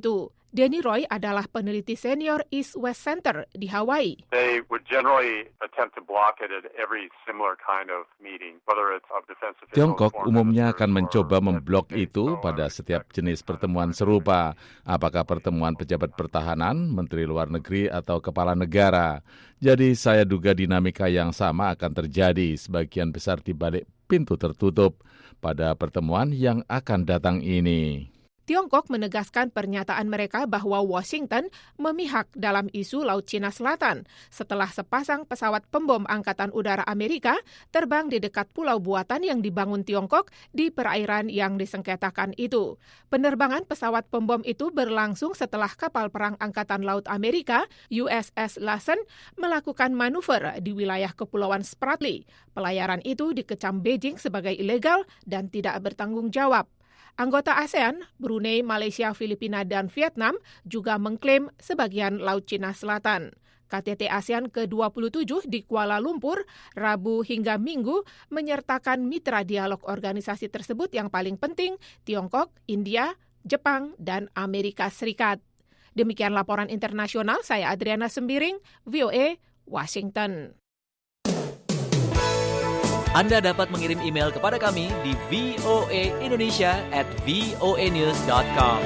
Denny Roy adalah peneliti senior East West Center di Hawaii. They would generally attempt to block it at every similar kind of meeting, whether it's of defense officials. Tiongkok umumnya akan mencoba memblok itu pada setiap jenis pertemuan serupa, apakah pertemuan pejabat pertahanan, menteri luar negeri, atau kepala negara. Jadi saya duga dinamika yang sama akan terjadi sebagian besar di balik pintu tertutup pada pertemuan yang akan datang ini. Tiongkok menegaskan pernyataan mereka bahwa Washington memihak dalam isu Laut Cina Selatan setelah sepasang pesawat pembom Angkatan Udara Amerika terbang di dekat pulau buatan yang dibangun Tiongkok di perairan yang disengketakan itu. Penerbangan pesawat pembom itu berlangsung setelah kapal perang Angkatan Laut Amerika U S S Lassen melakukan manuver di wilayah Kepulauan Spratly. Pelayaran itu dikecam Beijing sebagai ilegal dan tidak bertanggung jawab. Anggota ASEAN, Brunei, Malaysia, Filipina, dan Vietnam juga mengklaim sebagian Laut Cina Selatan. K T T ASEAN ke dua puluh tujuh di Kuala Lumpur, Rabu hingga Minggu, menyertakan mitra dialog organisasi tersebut yang paling penting, Tiongkok, India, Jepang, dan Amerika Serikat. Demikian laporan internasional, saya Adriana Sembiring, V O A, Washington. Anda dapat mengirim email kepada kami di v o a indonesia at v o a news dot com.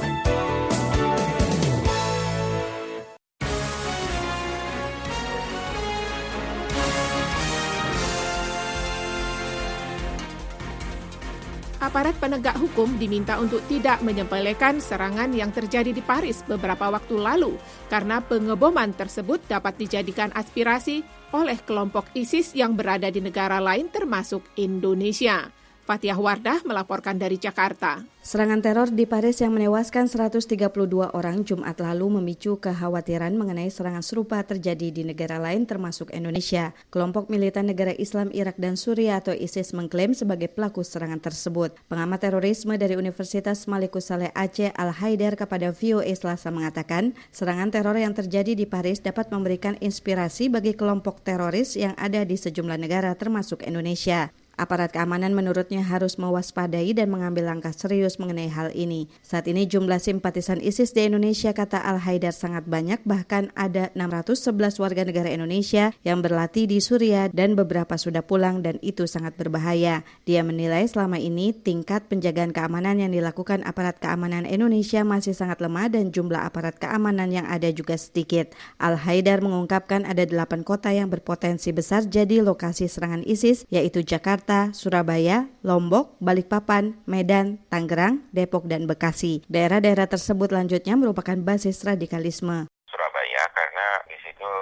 Aparat penegak hukum diminta untuk tidak menyepelekan serangan yang terjadi di Paris beberapa waktu lalu karena pengeboman tersebut dapat dijadikan aspirasi oleh kelompok ISIS yang berada di negara lain termasuk Indonesia. Fathiah Wardah melaporkan dari Jakarta. Serangan teror di Paris yang menewaskan seratus tiga puluh dua orang Jumat lalu memicu kekhawatiran mengenai serangan serupa terjadi di negara lain termasuk Indonesia. Kelompok militan negara Islam Irak dan Suriah atau ISIS mengklaim sebagai pelaku serangan tersebut. Pengamat terorisme dari Universitas Malikus Saleh Aceh Al-Haidar kepada V O A Selasa mengatakan, serangan teror yang terjadi di Paris dapat memberikan inspirasi bagi kelompok teroris yang ada di sejumlah negara termasuk Indonesia. Aparat keamanan menurutnya harus mewaspadai dan mengambil langkah serius mengenai hal ini. Saat ini jumlah simpatisan ISIS di Indonesia, kata Al-Haidar, sangat banyak, bahkan ada enam ratus sebelas warga negara Indonesia yang berlatih di Suriah dan beberapa sudah pulang dan itu sangat berbahaya. Dia menilai selama ini tingkat penjagaan keamanan yang dilakukan aparat keamanan Indonesia masih sangat lemah dan jumlah aparat keamanan yang ada juga sedikit. Al-Haidar mengungkapkan ada delapan kota yang berpotensi besar jadi lokasi serangan ISIS, yaitu Jakarta, Surabaya, Lombok, Balikpapan, Medan, Tangerang, Depok, dan Bekasi. Daerah-daerah tersebut lanjutnya merupakan basis radikalisme. Surabaya karena di situ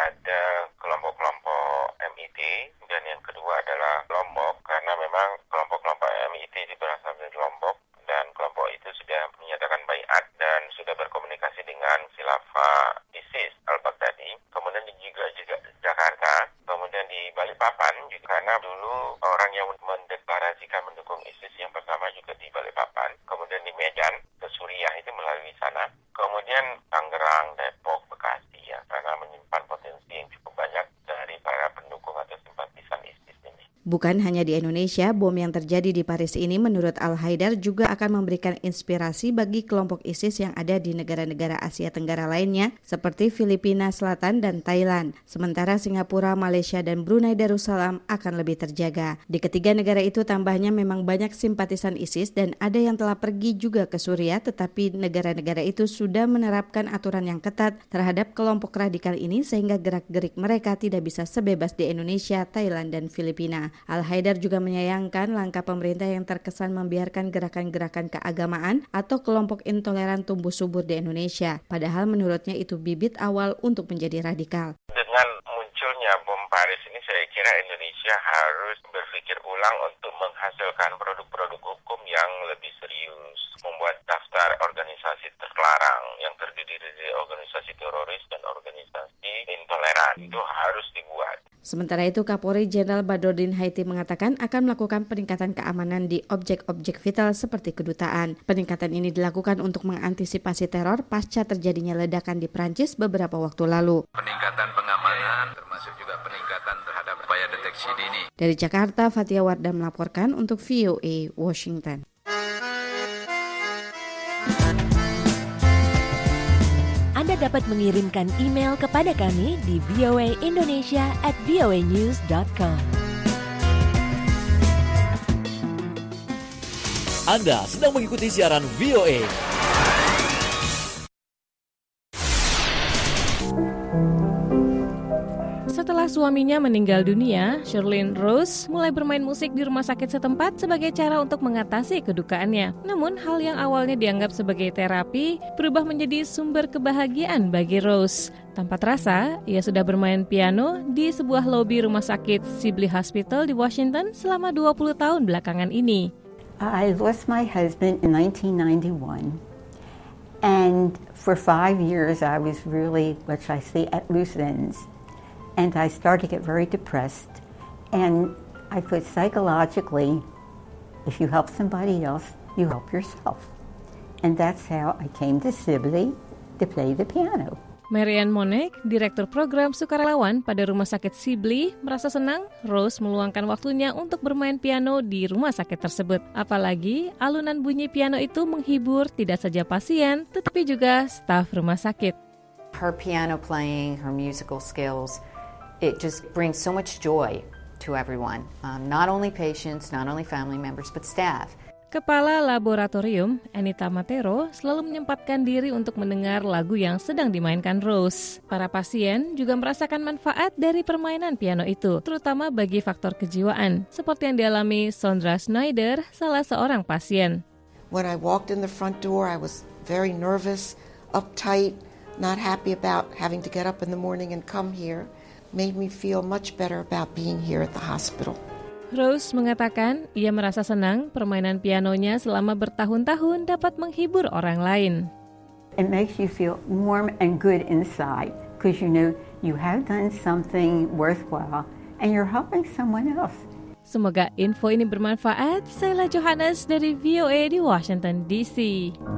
ada kelompok-kelompok M I T, dan yang kedua adalah Lombok karena memang kelompok-kelompok M I T itu berasal dari Lombok dan kelompok itu sudah menyatakan baiat dan sudah berkomunikasi dengan khilafah ISIS Al-Baghdadi. Kemudian juga juga Jakarta, kemudian di Balikpapan juga karena dulu orang yang mendeklarasikan mendukung ISIS yang pertama juga di Balikpapan, kemudian di Medan ke Suriah itu melalui sana, kemudian Tangerang, Depok, Bekasi ya karena menyimpan potensi yang cukup banyak dari para pendukung atau simpatisan ISIS ini. Bukan hanya di Indonesia, bom yang terjadi di Paris ini menurut Al-Haidar juga akan memberikan inspirasi bagi kelompok ISIS yang ada di negara-negara Asia Tenggara lainnya seperti Filipina Selatan dan Thailand. Sementara Singapura, Malaysia, dan Brunei Darussalam akan lebih terjaga. Di ketiga negara itu tambahnya memang banyak simpatisan ISIS dan ada yang telah pergi juga ke Suriah, tetapi negara-negara itu sudah menerapkan aturan yang ketat terhadap kelompok radikal ini sehingga gerak-gerik mereka tidak bisa sebebas di Indonesia, Thailand, dan Filipina. Al-Haidar juga menyayangkan langkah pemerintah yang terkesan membiarkan gerakan-gerakan keagamaan atau kelompok intoleran tumbuh subur di Indonesia. Padahal menurutnya itu bibit awal untuk menjadi radikal. Dengan munculnya bom Paris ini saya kira Indonesia harus berpikir ulang untuk menghasilkan produk-produk hukum yang lebih serius. Membuat daftar organisasi terlarang yang terdiri dari organisasi teroris dan organisasi intoleran. Itu harus dibuat. Sementara itu, Kapolri Jenderal Badrodin Haiti mengatakan akan melakukan peningkatan keamanan di objek-objek vital seperti kedutaan. Peningkatan ini dilakukan untuk mengantisipasi teror pasca terjadinya ledakan di Prancis beberapa waktu lalu. Peningkatan pengamanan termasuk juga peningkatan terhadap upaya deteksi dini. Dari Jakarta, Fathiah Wardah melaporkan untuk V O A Washington. Anda dapat mengirimkan email kepada kami di v o a indonesia at v o a news dot com. Anda sedang mengikuti siaran V O A. Setelah suaminya meninggal dunia, Shirlene Rose mulai bermain musik di rumah sakit setempat sebagai cara untuk mengatasi kedukaannya. Namun, hal yang awalnya dianggap sebagai terapi berubah menjadi sumber kebahagiaan bagi Rose. Tanpa terasa, ia sudah bermain piano di sebuah lobi rumah sakit Sibley Hospital di Washington selama dua puluh tahun belakangan ini. I lost my husband in nineteen ninety-one. And for five years I was really, what should I say, at loose ends. And I started to get very depressed. And I thought psychologically, if you help somebody else, you help yourself. And that's how I came to Sibley to play the piano. Marianne Monek, Direktur Program Sukarelawan pada Rumah Sakit Sibley, merasa senang Rose meluangkan waktunya untuk bermain piano di rumah sakit tersebut. Apalagi alunan bunyi piano itu menghibur tidak saja pasien, tetapi juga staf rumah sakit. Her piano playing, her musical skills, it just brings so much joy to everyone, um, not only patients, not only family members, but staff. Kepala laboratorium, Anita Matero, selalu menyempatkan diri untuk mendengar lagu yang sedang dimainkan Rose. Para pasien juga merasakan manfaat dari permainan piano itu, terutama bagi faktor kejiwaan, seperti yang dialami Sondra Schneider, salah seorang pasien. When I walked in the front door, I was very nervous, uptight, not happy about having to get up in the morning and come here. Made me feel much better about being here at the hospital. Rose mengatakan ia merasa senang permainan pianonya selama bertahun-tahun dapat menghibur orang lain. It makes you feel warm and good inside because you know you have done something worthwhile and you're helping someone else. Semoga info ini bermanfaat. Saya Johannes dari V O A di Washington D C.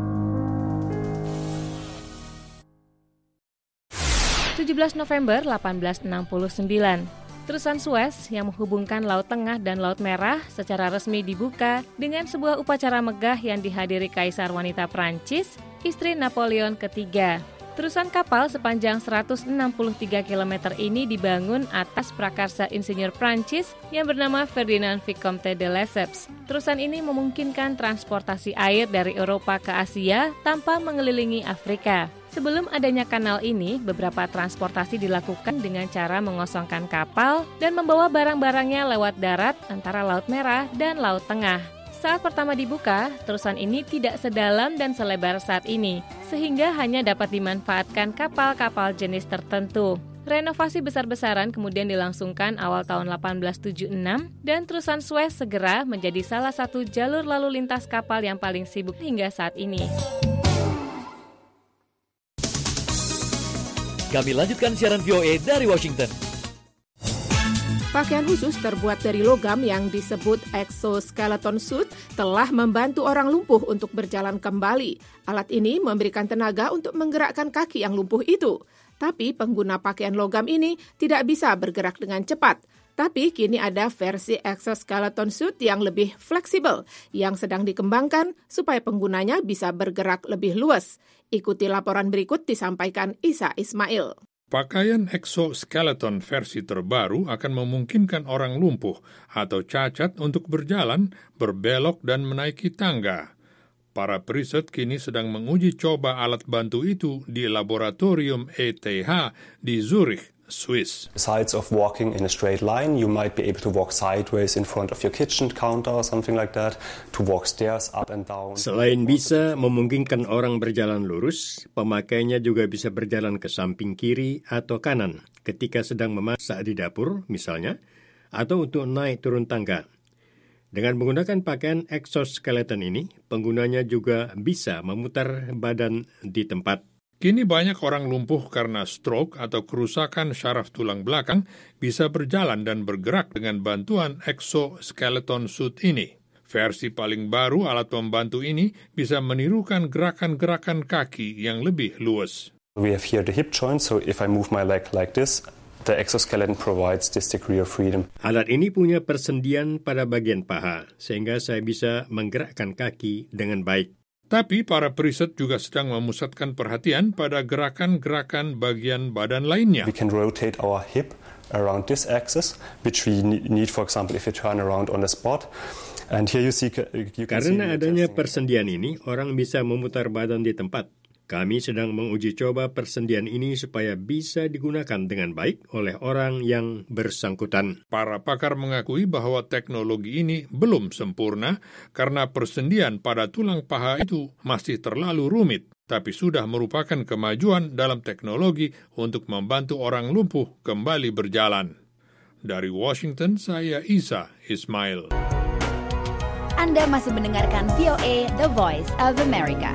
tujuh belas November seribu delapan ratus enam puluh sembilan. Terusan Suez yang menghubungkan Laut Tengah dan Laut Merah secara resmi dibuka dengan sebuah upacara megah yang dihadiri Kaisar wanita Prancis, istri Napoleon ketiga. Terusan kapal sepanjang seratus enam puluh tiga kilometer ini dibangun atas prakarsa insinyur Prancis yang bernama Ferdinand Vicomte de Lesseps. Terusan ini memungkinkan transportasi air dari Eropa ke Asia tanpa mengelilingi Afrika. Sebelum adanya kanal ini, beberapa transportasi dilakukan dengan cara mengosongkan kapal dan membawa barang-barangnya lewat darat antara Laut Merah dan Laut Tengah. Saat pertama dibuka, terusan ini tidak sedalam dan selebar saat ini, sehingga hanya dapat dimanfaatkan kapal-kapal jenis tertentu. Renovasi besar-besaran kemudian dilangsungkan awal tahun delapan belas tujuh puluh enam dan terusan Suez segera menjadi salah satu jalur lalu lintas kapal yang paling sibuk hingga saat ini. Kami lanjutkan siaran V O A dari Washington. Pakaian khusus terbuat dari logam yang disebut exoskeleton suit telah membantu orang lumpuh untuk berjalan kembali. Alat ini memberikan tenaga untuk menggerakkan kaki yang lumpuh itu. Tapi pengguna pakaian logam ini tidak bisa bergerak dengan cepat. Tapi kini ada versi exoskeleton suit yang lebih fleksibel, yang sedang dikembangkan supaya penggunanya bisa bergerak lebih luas. Ikuti laporan berikut disampaikan Isa Ismail. Pakaian exoskeleton versi terbaru akan memungkinkan orang lumpuh atau cacat untuk berjalan, berbelok, dan menaiki tangga. Para periset kini sedang menguji coba alat bantu itu di laboratorium E T H di Zurich, Swiss. Besides of walking in a straight line, you might be able to walk sideways in front of your kitchen counter or something like that, to walk stairs up and down. Selain bisa memungkinkan orang berjalan lurus, pemakainya juga bisa berjalan ke samping kiri atau kanan ketika sedang memasak di dapur misalnya, atau untuk naik turun tangga. Dengan menggunakan pakaian exoskeleton ini, penggunanya juga bisa memutar badan di tempat. Kini banyak orang lumpuh karena stroke atau kerusakan syaraf tulang belakang bisa berjalan dan bergerak dengan bantuan exoskeleton suit ini. Versi paling baru alat pembantu ini bisa menirukan gerakan-gerakan kaki yang lebih luas. We have here the hip joint, so if I move my leg like this, the exoskeleton provides this degree of freedom. Alat ini punya persendian pada bagian paha, sehingga saya bisa menggerakkan kaki dengan baik. Tapi para periset juga sedang memusatkan perhatian pada gerakan-gerakan bagian badan lainnya. We can rotate our hip around this axis, which we need, for example, if you turn around on a spot. And here you see, you can Karena see adanya persendian ini, orang bisa memutar badan di tempat. Kami sedang menguji coba persendian ini supaya bisa digunakan dengan baik oleh orang yang bersangkutan. Para pakar mengakui bahwa teknologi ini belum sempurna karena persendian pada tulang paha itu masih terlalu rumit, tapi sudah merupakan kemajuan dalam teknologi untuk membantu orang lumpuh kembali berjalan. Dari Washington, saya Isa Ismail. Anda masih mendengarkan V O A The Voice of America.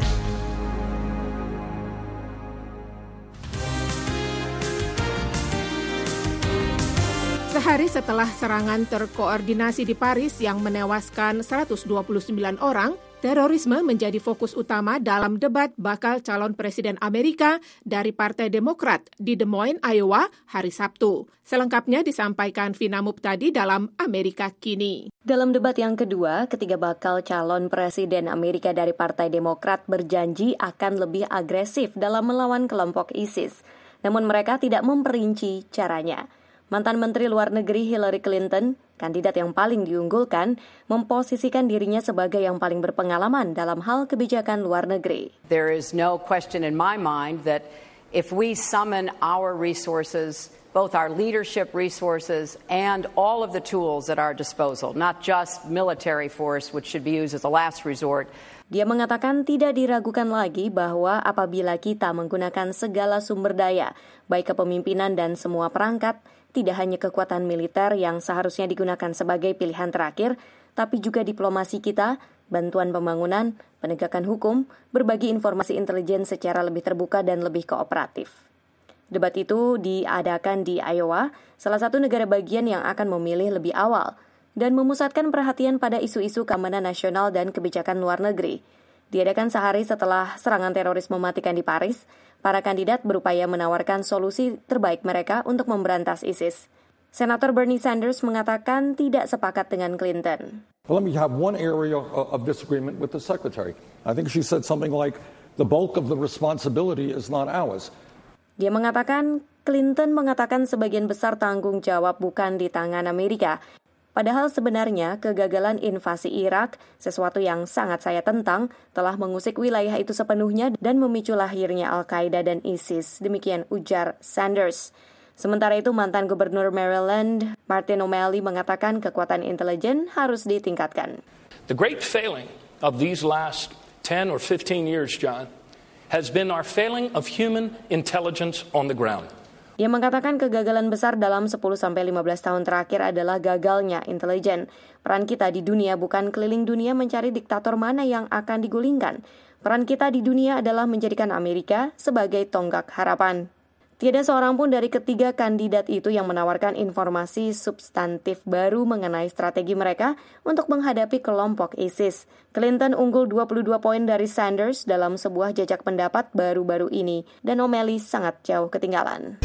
Sehari setelah serangan terkoordinasi di Paris yang menewaskan seratus dua puluh sembilan orang, terorisme menjadi fokus utama dalam debat bakal calon presiden Amerika dari Partai Demokrat di Des Moines, Iowa, hari Sabtu. Selengkapnya disampaikan Vina Muptadi dalam Amerika Kini. Dalam debat yang kedua, ketiga bakal calon presiden Amerika dari Partai Demokrat berjanji akan lebih agresif dalam melawan kelompok ISIS. Namun mereka tidak memperinci caranya. Mantan Menteri Luar Negeri Hillary Clinton, kandidat yang paling diunggulkan, memposisikan dirinya sebagai yang paling berpengalaman dalam hal kebijakan luar negeri. There is no question in my mind that if we summon our resources, both our leadership resources and all of the tools at our disposal, not just military force, which should be used as a last resort. Dia mengatakan tidak diragukan lagi bahwa apabila kita menggunakan segala sumber daya, baik kepemimpinan dan semua perangkat, tidak hanya kekuatan militer yang seharusnya digunakan sebagai pilihan terakhir, tapi juga diplomasi kita, bantuan pembangunan, penegakan hukum, berbagi informasi intelijen secara lebih terbuka dan lebih kooperatif. Debat itu diadakan di Iowa, salah satu negara bagian yang akan memilih lebih awal, dan memusatkan perhatian pada isu-isu keamanan nasional dan kebijakan luar negeri. Diadakan sehari setelah serangan teroris mematikan di Paris, para kandidat berupaya menawarkan solusi terbaik mereka untuk memberantas ISIS. Senator Bernie Sanders mengatakan tidak sepakat dengan Clinton. Well, let me have one area of disagreement with the secretary. I think she said something like, the bulk of the responsibility is not ours. Dia mengatakan, Clinton mengatakan sebagian besar tanggung jawab bukan di tangan Amerika. Padahal sebenarnya kegagalan invasi Irak, sesuatu yang sangat saya tentang, telah mengusik wilayah itu sepenuhnya dan memicu lahirnya Al-Qaeda dan ISIS, demikian ujar Sanders. Sementara itu mantan gubernur Maryland, Martin O'Malley mengatakan kekuatan intelijen harus ditingkatkan. The great failing of these last ten or fifteen years, John, has been our failing of human intelligence on the ground. Dia mengatakan kegagalan besar dalam sepuluh sampai lima belas tahun terakhir adalah gagalnya intelijen. Peran kita di dunia bukan keliling dunia mencari diktator mana yang akan digulingkan. Peran kita di dunia adalah menjadikan Amerika sebagai tonggak harapan. Tiada seorang pun dari ketiga kandidat itu yang menawarkan informasi substantif baru mengenai strategi mereka untuk menghadapi kelompok ISIS. Clinton unggul dua puluh dua poin dari Sanders dalam sebuah jejak pendapat baru-baru ini, dan O'Malley sangat jauh ketinggalan.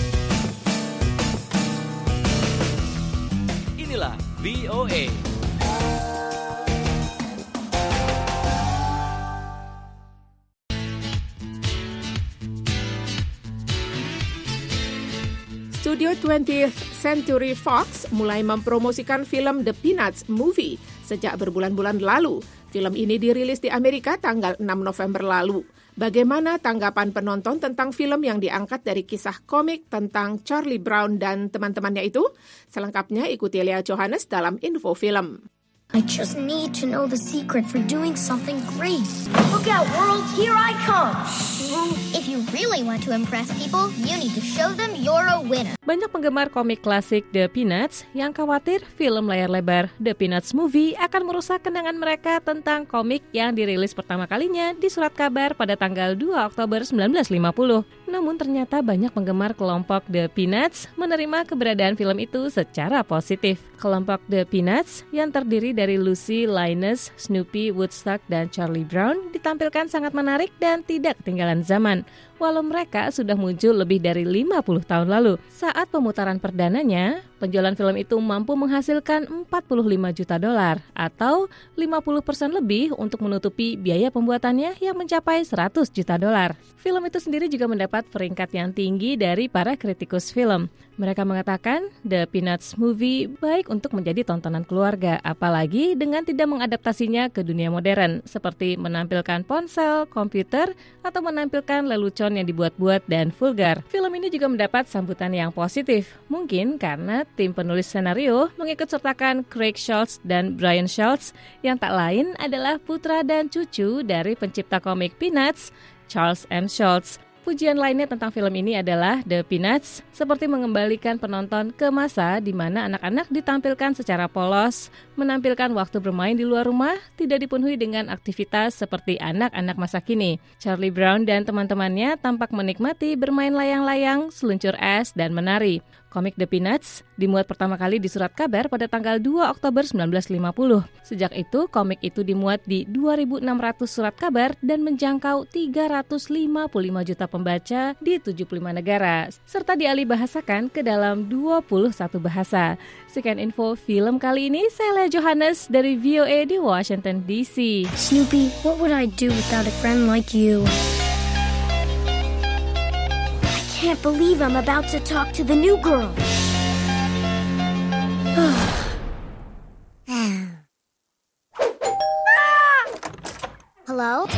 Inilah V O A. Studio twentieth Century Fox mulai mempromosikan film The Peanuts Movie sejak berbulan-bulan lalu. Film ini dirilis di Amerika tanggal enam November lalu. Bagaimana tanggapan penonton tentang film yang diangkat dari kisah komik tentang Charlie Brown dan teman-temannya itu? Selengkapnya ikuti Lea Johannes dalam Info Film. I just need to know the secret for doing something great. Look out, world, here I come! If you really want to impress people, you need to show them you're a winner. Banyak penggemar komik klasik The Peanuts yang khawatir film layar lebar The Peanuts Movie akan merusak kenangan mereka tentang komik yang dirilis pertama kalinya di surat kabar pada tanggal dua Oktober sembilan belas lima puluh. Namun ternyata banyak penggemar kelompok The Peanuts menerima keberadaan film itu secara positif. Kelompok The Peanuts yang terdiri dari Lucy, Linus, Snoopy, Woodstock, dan Charlie Brown ditampilkan sangat menarik dan tidak ketinggalan zaman. walau mereka sudah muncul lebih dari lima puluh tahun lalu. Saat pemutaran perdananya, penjualan film itu mampu menghasilkan empat puluh lima juta dolar atau lima puluh persen lebih untuk menutupi biaya pembuatannya yang mencapai seratus juta dolar. Film itu sendiri juga mendapat peringkat yang tinggi dari para kritikus film. Mereka mengatakan The Peanuts Movie baik untuk menjadi tontonan keluarga, apalagi dengan tidak mengadaptasinya ke dunia modern, seperti menampilkan ponsel, komputer, atau menampilkan lelucon yang dibuat-buat dan vulgar. Film ini juga mendapat sambutan yang positif, mungkin karena tim penulis skenario mengikutsertakan Craig Schultz dan Brian Schultz, yang tak lain adalah putra dan cucu dari pencipta komik Peanuts, Charles M. Schultz. Pujian lainnya tentang film ini adalah The Peanuts seperti mengembalikan penonton ke masa di mana anak-anak ditampilkan secara polos, menampilkan waktu bermain di luar rumah, tidak dipenuhi dengan aktivitas seperti anak-anak masa kini. Charlie Brown dan teman-temannya tampak menikmati bermain layang-layang, seluncur es, dan menari. Komik The Peanuts dimuat pertama kali di Surat Kabar pada tanggal dua Oktober sembilan belas lima puluh. Sejak itu, komik itu dimuat di dua ribu enam ratus surat kabar dan menjangkau tiga ratus lima puluh lima juta pembaca di tujuh puluh lima negara, serta dialih bahasakan ke dalam dua puluh satu bahasa. Sekian info film kali ini, saya Lea Johannes dari V O A di Washington D C. Snoopy, what would I do without a friend like you? I can't believe I'm about to talk to the new girl. Hello?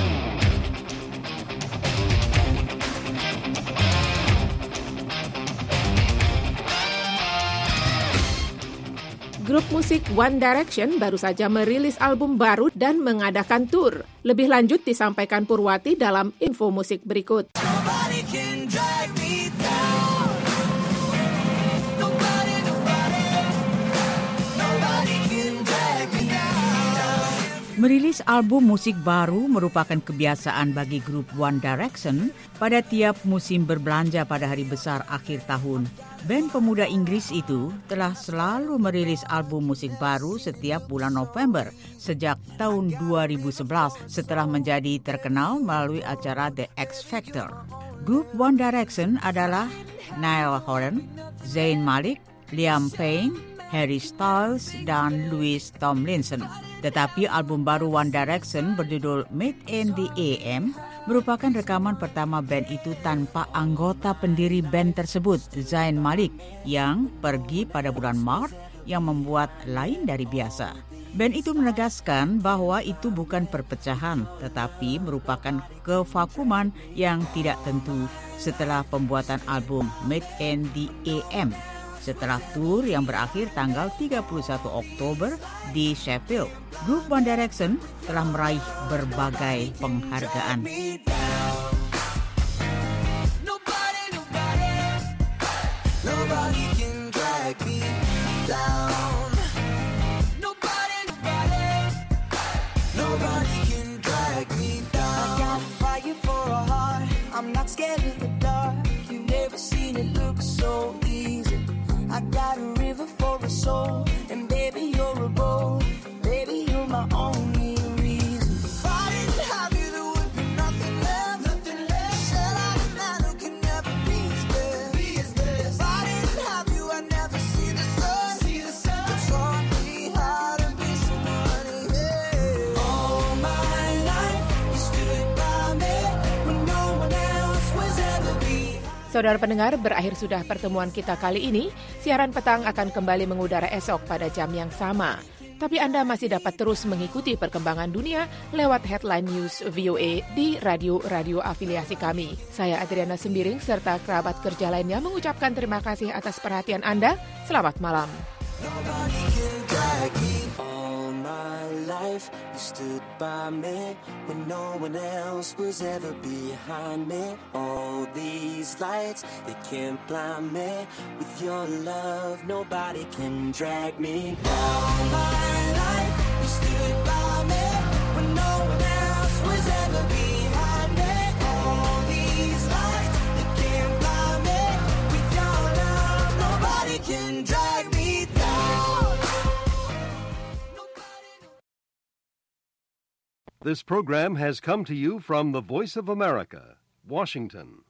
Grup musik One Direction baru saja merilis album baru dan mengadakan tur. Lebih lanjut disampaikan Purwati dalam info musik berikut. Merilis album musik baru merupakan kebiasaan bagi grup One Direction pada tiap musim berbelanja pada hari besar akhir tahun. Band pemuda Inggris itu telah selalu merilis album musik baru setiap bulan November sejak tahun dua ribu sebelas setelah menjadi terkenal melalui acara The X Factor. Grup One Direction adalah Niall Horan, Zayn Malik, Liam Payne, Harry Styles, dan Louis Tomlinson. Tetapi album baru One Direction berjudul Made in the A M merupakan rekaman pertama band itu tanpa anggota pendiri band tersebut, Zayn Malik, yang pergi pada bulan Maret yang membuat lain dari biasa. Band itu menegaskan bahwa itu bukan perpecahan, tetapi merupakan kevakuman yang tidak tentu setelah pembuatan album Made in the A M. Setelah tur yang berakhir tanggal tiga puluh satu Oktober di Sheffield, grup One Direction telah meraih berbagai penghargaan. I got a river for a soul, and baby you're a boat, baby you're my only reason. If I didn't have you, there would be nothing left, nothing left. Said I'm a man who can never be his best, be his best. If I didn't have you, I'd never see the sun, see the sun. You taught me how to be somebody, yeah. All my life, you stood by me when no one else was ever be. Saudara pendengar, berakhir sudah pertemuan kita kali ini. Siaran petang akan kembali mengudara esok pada jam yang sama. Tapi Anda masih dapat terus mengikuti perkembangan dunia lewat headline news V O A di radio-radio afiliasi kami. Saya Adriana Sembiring serta kerabat kerja lainnya mengucapkan terima kasih atas perhatian Anda. Selamat malam. All my life, you stood by me when no one else was ever behind me. All these lights, they can't blind me. With your love, nobody can drag me down. All my life, you stood by me when no one else was ever behind me. All these lights, they can't blind me. With your love, nobody can drag me down. This program has come to you from the Voice of America, Washington.